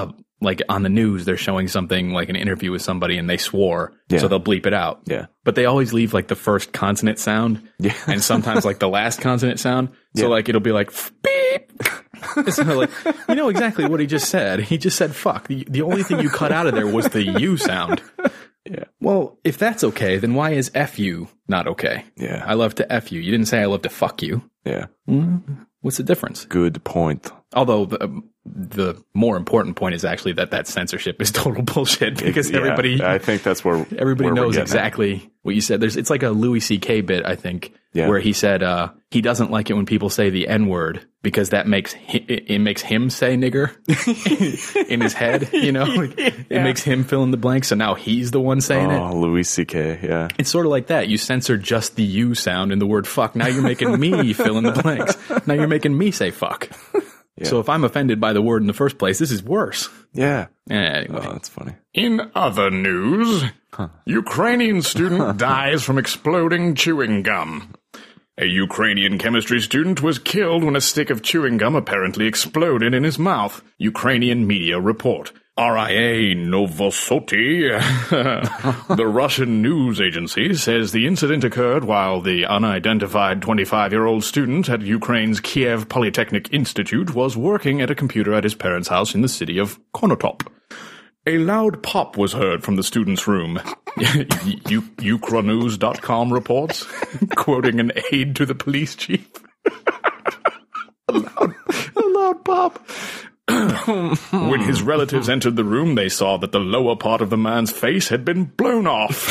on the news, they're showing something like an interview with somebody and they swore. Yeah. So they'll bleep it out. Yeah. But they always leave like the first consonant sound. Yeah. And sometimes like the last consonant sound. So like it'll be like beep. So like, you know exactly what he just said. He just said fuck. The only thing you cut out of there was the U sound. Yeah. Well, if that's okay, then why is F you not okay? Yeah. I love to F you. You didn't say I love to fuck you. Yeah. What's the difference? Good point. Although the more important point is actually that censorship is total bullshit because everybody. I think that's where everybody where knows exactly what you said. It's like a Louis C.K. bit, I think, where he said he doesn't like it when people say the N-word because that makes him say nigger in his head. It makes him fill in the blank. So now he's the one saying it. Oh, Louis C.K. Yeah, it's sort of like that. You censor just the U sound in the word fuck. Now you're making me fill in the blanks. Now you're making me say fuck. Yeah. So if I'm offended by the word in the first place, this is worse. Yeah. Anyway. Oh, that's funny. In other news, Ukrainian student dies from exploding chewing gum. A Ukrainian chemistry student was killed when a stick of chewing gum apparently exploded in his mouth, Ukrainian media report. RIA Novosti, the Russian news agency, says the incident occurred while the unidentified 25-year-old student at Ukraine's Kiev Polytechnic Institute was working at a computer at his parents' house in the city of Konotop. A loud pop was heard from the student's room. Ukranews.com reports, quoting an aide to the police chief. A loud pop. When his relatives entered the room, they saw that the lower part of the man's face had been blown off.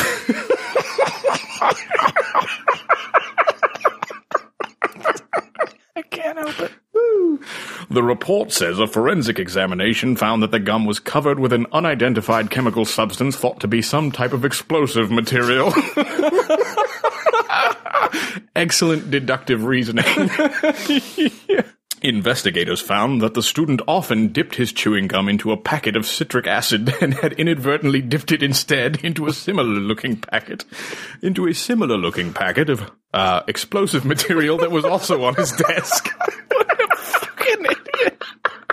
I can't help it. The report says a forensic examination found that the gum was covered with an unidentified chemical substance thought to be some type of explosive material. Excellent deductive reasoning. Investigators found that the student often dipped his chewing gum into a packet of citric acid and had inadvertently dipped it instead into a similar-looking packet of explosive material that was also on his desk. What a fucking idiot.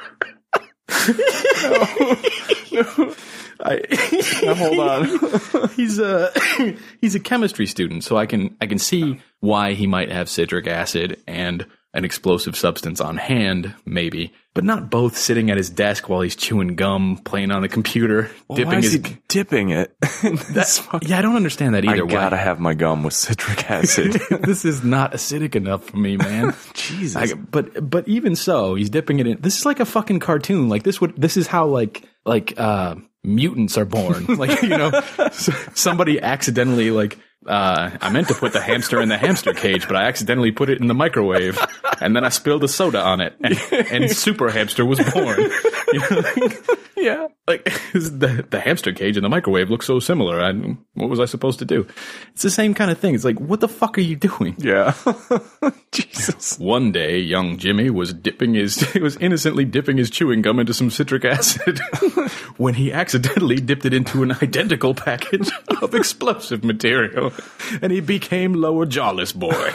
No. Now, hold on. He's a chemistry student, so I can see why he might have citric acid and an explosive substance on hand, maybe, but not both sitting at his desk while he's chewing gum, playing on the computer, Why is he dipping it? Yeah, I don't understand that either. I gotta have my gum with citric acid. This is not acidic enough for me, man. Jesus. But even so, he's dipping it in. This is like a fucking cartoon. Like this is how like mutants are born. Like, you know, somebody accidentally like. I meant to put the hamster in the hamster cage, but I accidentally put it in the microwave, and then I spilled a soda on it, and Super Hamster was born. You know? Yeah, like the hamster cage and the microwave look so similar. What was I supposed to do? It's the same kind of thing. It's like, what the fuck are you doing? Yeah. Jesus. One day, young Jimmy was innocently dipping his chewing gum into some citric acid when he accidentally dipped it into an identical package of explosive material, and he became Lower Jawless Boy.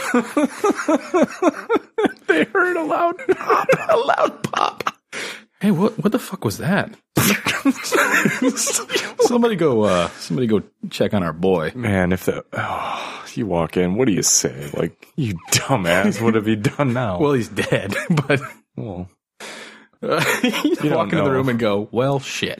They heard a loud pop. Hey, what the fuck was that? Somebody go check on our boy. Man, you walk in, what do you say? Like, you dumbass, what have you done now? Well, he's dead, but well, you walk into the room and go, well, shit.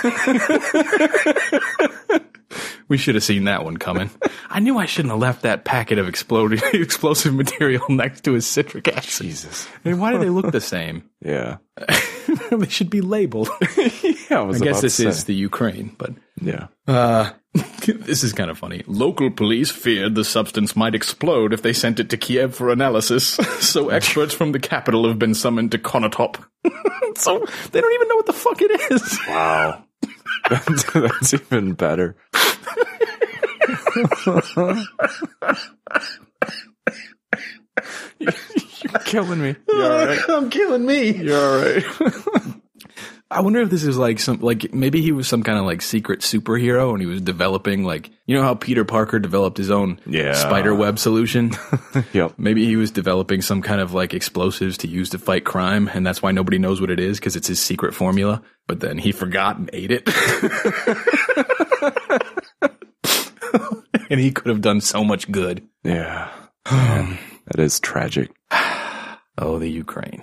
We should have seen that one coming. I knew I shouldn't have left that packet of explosive material next to his citric acid. Jesus. I mean, why do they look the same? Yeah. They should be labeled. Yeah, I guess this is the Ukraine, but yeah. This is kind of funny. Local police feared the substance might explode if they sent it to Kiev for analysis, so experts from the capital have been summoned to Konotop. So they don't even know what the fuck it is. Wow. That's even better. You're killing me. You're all right. I'm killing me. You're all right. I wonder if this is like maybe he was some kind of like secret superhero and he was developing like, you know how Peter Parker developed his own spider web solution? Yep. Maybe he was developing some kind of like explosives to use to fight crime, and that's why nobody knows what it is because it's his secret formula. But then he forgot and ate it. And he could have done so much good. Yeah. Man, that is tragic. Oh, the Ukraine.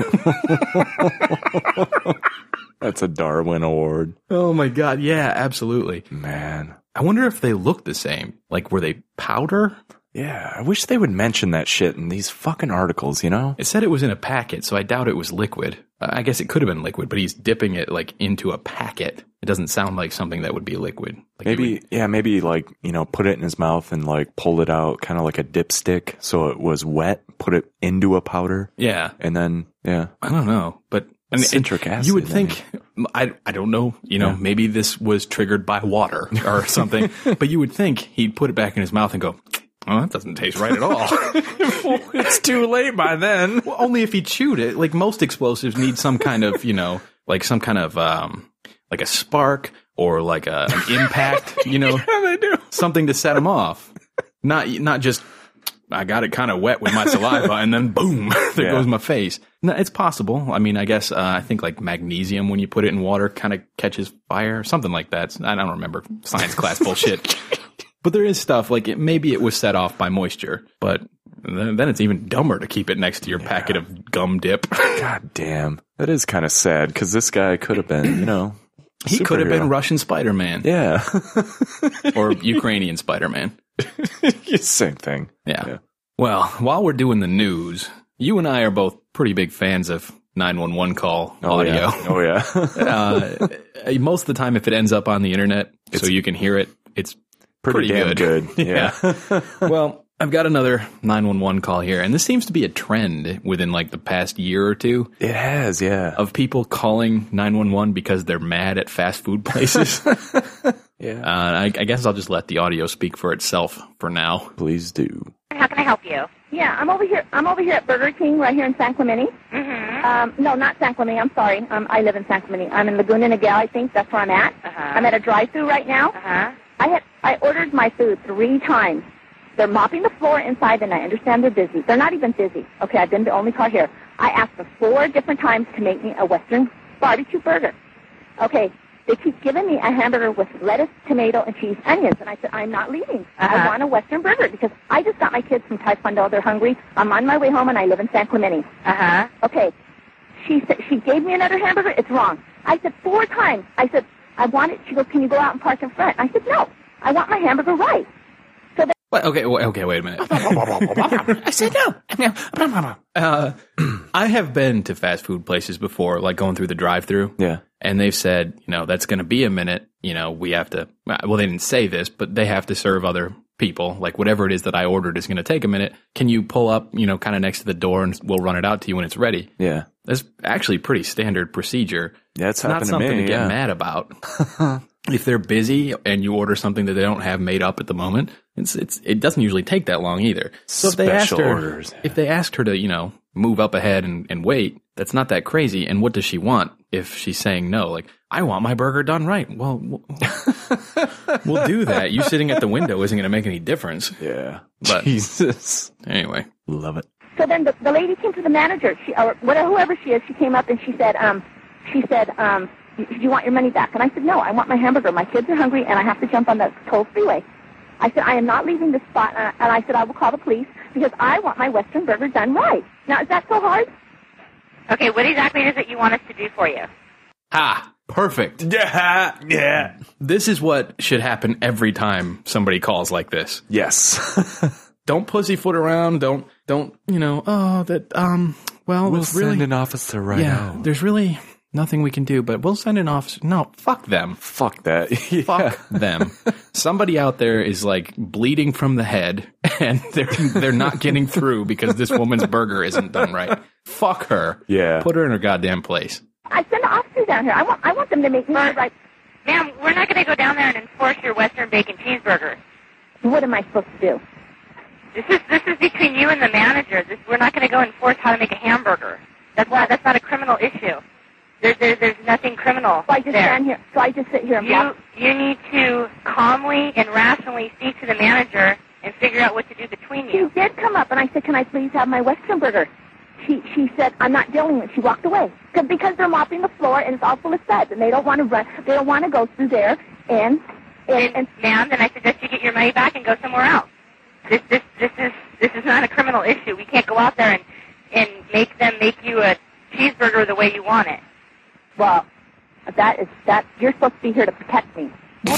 That's a Darwin Award. Oh my God. Yeah, absolutely. Man. I wonder if they look the same. Like, were they powder? Yeah, I wish they would mention that shit in these fucking articles, you know? It said it was in a packet, so I doubt it was liquid. I guess it could have been liquid, but he's dipping it like into a packet. It doesn't sound like something that would be liquid. Like maybe like, you know, put it in his mouth and like pull it out kind of like a dipstick so it was wet, put it into a powder. Yeah. And then, yeah. I don't know, but citric acid. You would think, I don't know, you know, maybe this was triggered by water or something, but you would think he'd put it back in his mouth and go, oh, that doesn't taste right at all. It's too late by then. Well, only if he chewed it. Like most explosives need some kind of, you know, like some kind of, like a spark or like an impact, you know, Yeah, they do. Something to set them off. Not just, I got it kind of wet with my saliva and then boom, there goes my face. No, it's possible. I mean, I guess, I think like magnesium when you put it in water kind of catches fire, something like that. I don't remember science class bullshit. But there is stuff like maybe it was set off by moisture, but then it's even dumber to keep it next to your packet of gum dip. God damn. That is kind of sad because this guy could have been, you know, He could have been Superhero. Russian Spider-Man. Yeah. Or Ukrainian Spider-Man. Same thing. Yeah. Well, while we're doing the news, you and I are both pretty big fans of 911 call audio. Yeah. Oh, yeah. Most of the time, if it ends up on the internet so you can hear it, it's pretty damn good. Yeah. Well, I've got another 911 call here, and this seems to be a trend within like the past year or two. It has, yeah. Of people calling 911 because they're mad at fast food places. Yeah. I guess I'll just let the audio speak for itself for now. Please do. How can I help you? Yeah, I'm over here at Burger King right here in San Clemente. Mm-hmm. No, not San Clemente. I'm sorry. I live in San Clemente. I'm in Laguna Niguel, I think. That's where I'm at. I'm at a drive-thru right now. I ordered my food 3 times. They're mopping the floor inside, and I understand they're busy. They're not even busy. Okay, I've been the only car here. I asked for 4 different times to make me a Western barbecue burger. Okay, they keep giving me a hamburger with lettuce, tomato, and cheese, onions. And I said, I'm not leaving. I want a Western burger because I just got my kids from Taekwondo. They're hungry. I'm on my way home, and I live in San Clemente. Okay, she gave me another hamburger. It's wrong. I said 4 times. I said, I want it. She goes, can you go out and park in front? I said, no. I want my hamburger right. So then, Okay, wait a minute. I said no. I have been to fast food places before, like going through the drive-thru. Yeah. And they've said, that's going to be a minute. We have to, well, they didn't say this, but they have to serve other people. Like whatever it is that I ordered is going to take a minute. Can you pull up, kind of next to the door and we'll run it out to you when it's ready? Yeah. That's actually pretty standard procedure. Yeah, it's not something to get mad about. If they're busy and you order something that they don't have made up at the moment, it doesn't usually take that long either. So if they asked her to, move up ahead and wait, that's not that crazy. And what does she want if she's saying no? Like, I want my burger done right. Well, we'll do that. You sitting at the window isn't going to make any difference. Yeah. But Jesus. Anyway. Love it. so then the lady came to the manager, whoever she is, she came up and she said, do you want your money back? And I said, no, I want my hamburger. My kids are hungry, and I have to jump on the toll freeway. I said, I am not leaving this spot, and I said, I will call the police because I want my Western burger done right. Now, is that so hard? Okay, what exactly is it you want us to do for you? Ha! Perfect. Yeah. This is what should happen every time somebody calls like this. Yes. Don't pussyfoot around. Don't, well, We'll it's really, send an officer right out. There's really nothing we can do, but we'll send an officer. No, fuck them. Fuck that. Fuck them. Somebody out there is like bleeding from the head and they're not getting through because this woman's burger isn't done right. Fuck her. Yeah. Put her in her goddamn place. I send an officer down here. I want them to make me right. Ma'am, we're not going to go down there and enforce your Western bacon cheeseburger. What am I supposed to do? This is between you and the manager. We're not going to go enforce how to make a hamburger. That's not a criminal issue. There's nothing criminal. So I just stand here. So I just sit here and watch. You need to calmly and rationally speak to the manager and figure out what to do between you. She did come up, and I said, "Can I please have my Western burger?" She said, "I'm not dealing with it." She walked away because they're mopping the floor and it's all full of suds, and they don't want to run. They don't want to go through there and ma'am, then I suggest you get your money back and go somewhere else. This is not a criminal issue. We can't go out there and make them make you a cheeseburger the way you want it. Well, that you're supposed to be here to protect me.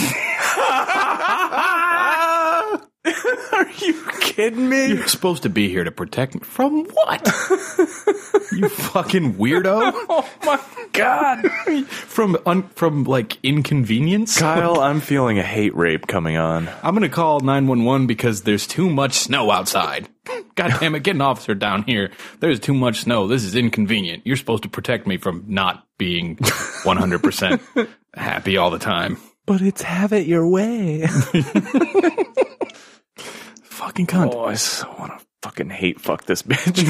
Are you kidding me? You're supposed to be here to protect me from what? You fucking weirdo! Oh my god! From like inconvenience, Kyle, I'm feeling a hate rape coming on. I'm gonna call 911 because there's too much snow outside. God damn it, get an officer down here. There's too much snow. This is inconvenient. You're supposed to protect me from not being 100% happy all the time. But it's have it your way. Fucking cunt. Oh, I so want to fucking hate fuck this bitch.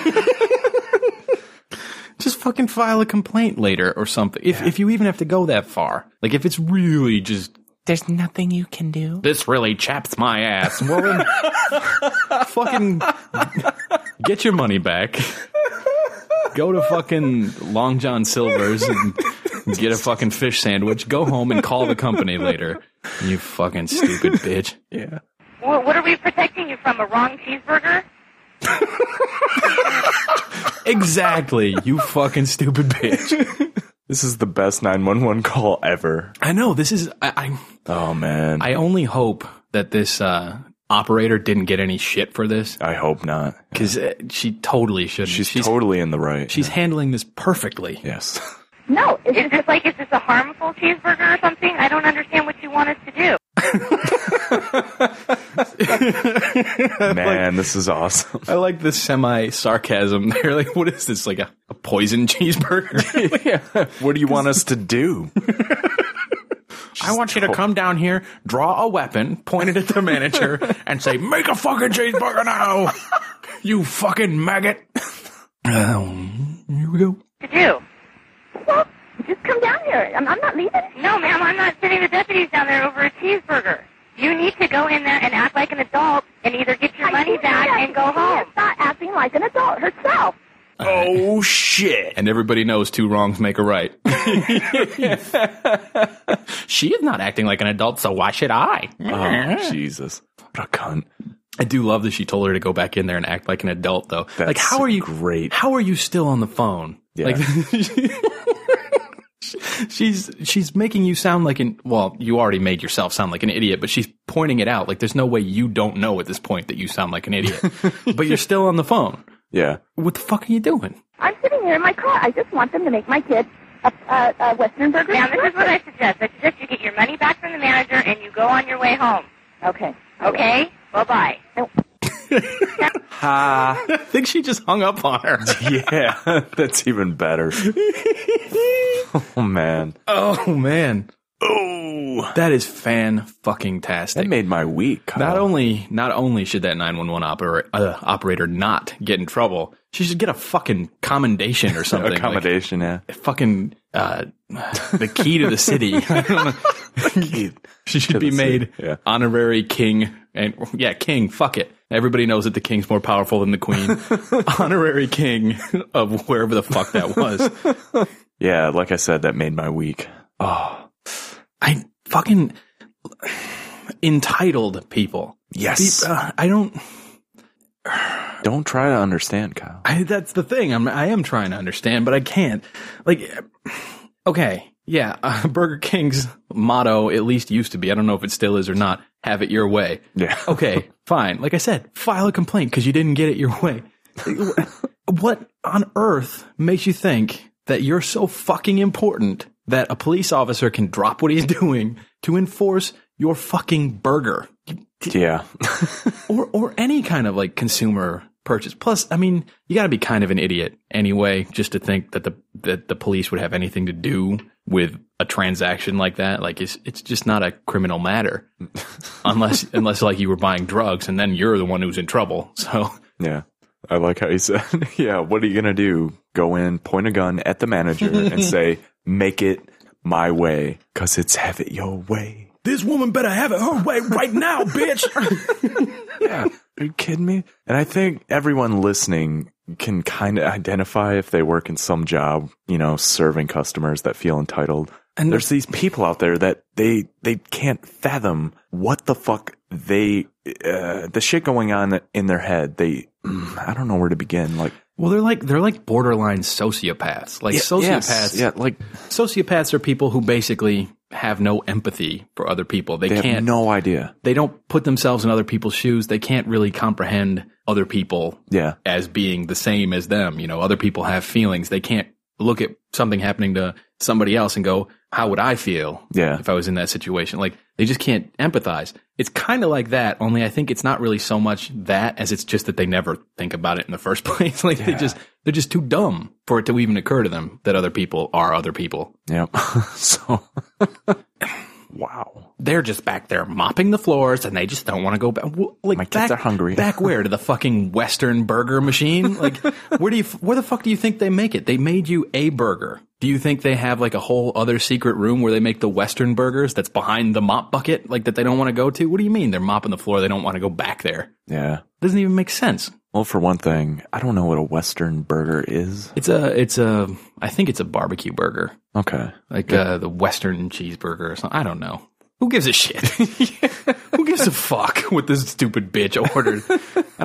Just fucking file a complaint later or something. If you even have to go that far. Like if it's really just... There's nothing you can do. This really chaps my ass. Well then, fucking get your money back. Go to fucking Long John Silver's and get a fucking fish sandwich. Go home and call the company later. You fucking stupid bitch. Yeah. What are we protecting you from? A wrong cheeseburger? Exactly, you fucking stupid bitch. This is the best 911 call ever. I know. This is... Oh, man. I only hope that this operator didn't get any shit for this. I hope not. Because she totally shouldn't. She's totally in the right. She's handling this perfectly. Yes. No. Is this a harmful cheeseburger or something? I don't understand what you want us to do. Man, this is awesome. I like the semi-sarcasm. They're like, what is this, like a poison cheeseburger? Yeah. What do you want us to do? I want you to come down here, draw a weapon, point it at the manager, and say, make a fucking cheeseburger now! You fucking maggot! Here we go. To do? Well, just come down here. I'm not leaving. No, ma'am, I'm not sending the deputies down there over a cheeseburger. You need to go in there and act like an adult and either get your money back and go home. She's not acting like an adult herself. Oh, shit. And everybody knows 2 wrongs make a right. She is not acting like an adult, so why should I? Oh, Jesus. What a cunt. I do love that she told her to go back in there and act like an adult, though. That's like, how are you great? How are you still on the phone? Yeah. Like, she's making you sound like you already made yourself sound like an idiot, but she's pointing it out. Like, there's no way you don't know at this point that you sound like an idiot, but you're still on the phone. Yeah. What the fuck are you doing? I'm sitting here in my car. I just want them to make my kid a Western burger. Ma'am, this is what I suggest. I suggest you get your money back from the manager and you go on your way home. Okay. Okay? Bye-bye. Ha. I think she just hung up on her. Yeah, that's even better. Oh, man. Oh, man. Oh. That is fan-fucking-tastic. That made my week. Not only should that 911 operator not get in trouble, she should get a fucking commendation or something. Accommodation, like, yeah. Fucking the key to the city. I don't know. She should be made honorary king. And yeah, king. Fuck it. Everybody knows that the king's more powerful than the queen. Honorary king of wherever the fuck that was. Yeah, like I said, that made my week. Oh. I fucking entitled people. Yes. I don't try to understand, Kyle. That's the thing. I am trying to understand, but I can't. Like, okay, yeah, Burger King's motto at least used to be, I don't know if it still is or not, have it your way. Yeah. Okay, fine. Like I said, file a complaint because you didn't get it your way. What on earth makes you think that you're so fucking important that a police officer can drop what he's doing to enforce your fucking burger? Yeah. or any kind of like consumer purchase. Plus, I mean, you got to be kind of an idiot anyway just to think that the police would have anything to do with a transaction like that. Like it's just not a criminal matter unless like you were buying drugs and then you're the one who's in trouble. So yeah. I like how you said, yeah, what are you going to do? Go in, point a gun at the manager and say, make it my way, because it's have it your way. This woman better have it her way right now, bitch. Yeah. Are you kidding me? And I think everyone listening can kind of identify if they work in some job, serving customers that feel entitled. And there's these people out there that they can't fathom what the fuck the shit going on in their head. I don't know where to begin. Like, well, they're like borderline sociopaths. Like sociopaths. Yes, like sociopaths are people who basically have no empathy for other people. They have no idea. They don't put themselves in other people's shoes. They can't really comprehend other people as being the same as them. Other people have feelings. They can't look at something happening to somebody else and go, how would I feel if I was in that situation? Like, they just can't empathize. It's kind of like that, only I think it's not really so much that as it's just that they never think about it in the first place. Like, they're just too dumb for it to even occur to them that other people are other people. Yep. So, wow. They're just back there mopping the floors and they just don't want to go back. Like, my kids are hungry. Back where? To the fucking Western burger machine? Like, where the fuck do you think they make it? They made you a burger. Do you think they have like a whole other secret room where they make the Western burgers that's behind the mop bucket, like that they don't want to go to? What do you mean they're mopping the floor? They don't want to go back there. Yeah. Doesn't even make sense. Well, for one thing, I don't know what a Western burger is. I think it's a barbecue burger. Okay. Like the Western cheeseburger or something. I don't know. Who gives a shit? Who gives a fuck what this stupid bitch ordered? I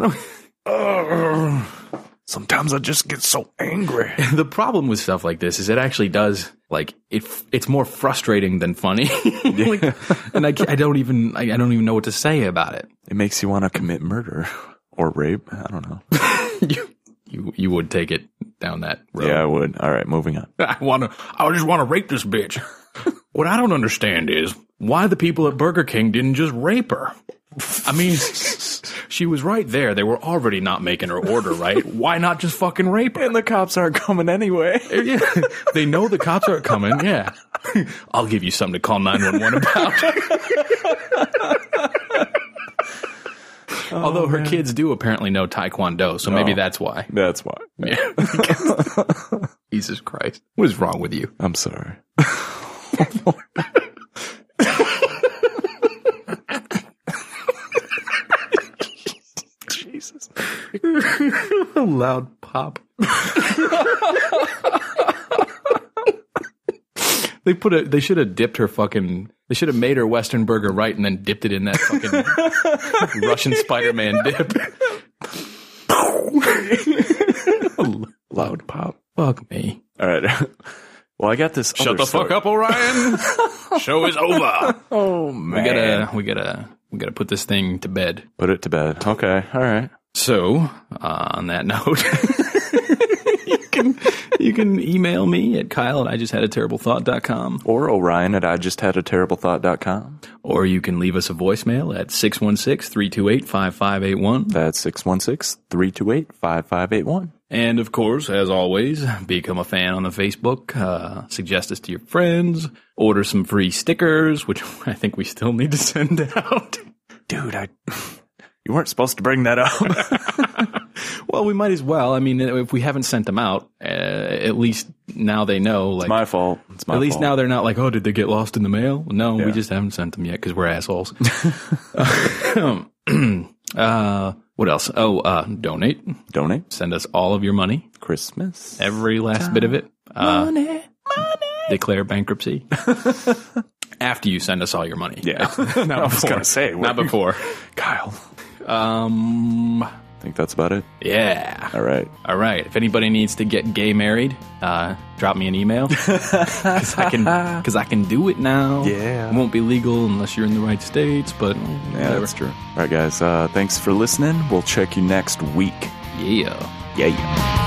don't. Sometimes I just get so angry. The problem with stuff like this is it actually does like it's more frustrating than funny. Like, and I don't even know what to say about it. It makes you want to commit murder or rape. I don't know. You would take it down that road. Yeah, I would. All right, moving on. I just want to rape this bitch. What I don't understand is why the people at Burger King didn't just rape her. I mean, she was right there. They were already not making her order, right? Why not just fucking rape her? And the cops aren't coming anyway. Yeah, they know the cops aren't coming. Yeah, I'll give you something to call 911 about. Although her kids do apparently know Taekwondo, so maybe that's why. That's why. Yeah. Jesus Christ. What is wrong with you? I'm sorry. Jesus. A loud pop. They should have dipped her fucking, they should have made her Western burger right and then dipped it in that fucking Russian Spider-Man dip. Loud pop. Fuck me. All right. Well, I got this. Shut the fuck up, Orion. Show is over. Oh man. We gotta put this thing to bed. Put it to bed. Okay. All right. So, on that note, you can email me at Kyle@IJustHadATerribleThought.com. Or Orion at IJustHadATerribleThought.com. Or you can leave us a voicemail at 616-328-5581. That's 616-328-5581. And of course, as always, become a fan on the Facebook, suggest us to your friends, order some free stickers, which I think we still need to send out. Dude, you weren't supposed to bring that up. Well, we might as well. I mean, if we haven't sent them out, at least now they know. Like, it's my fault. It's my fault. At least now they're not like, oh, did they get lost in the mail? No, Yeah. we just haven't sent them yet because we're assholes. What else? Oh, donate. Donate. Send us all of your money. Christmas. Every last bit of it. Money. Declare bankruptcy. After you send us all your money. Yeah. Not I was going to say. Not before. Kyle. I think that's about it. Yeah. All right. If anybody needs to get gay married, drop me an email. Because I can do it now. Yeah. It won't be legal unless you're in the right states, but Yeah, whatever. that's true. All right, guys. Thanks for listening. We'll check you next week. Yeah. Yeah.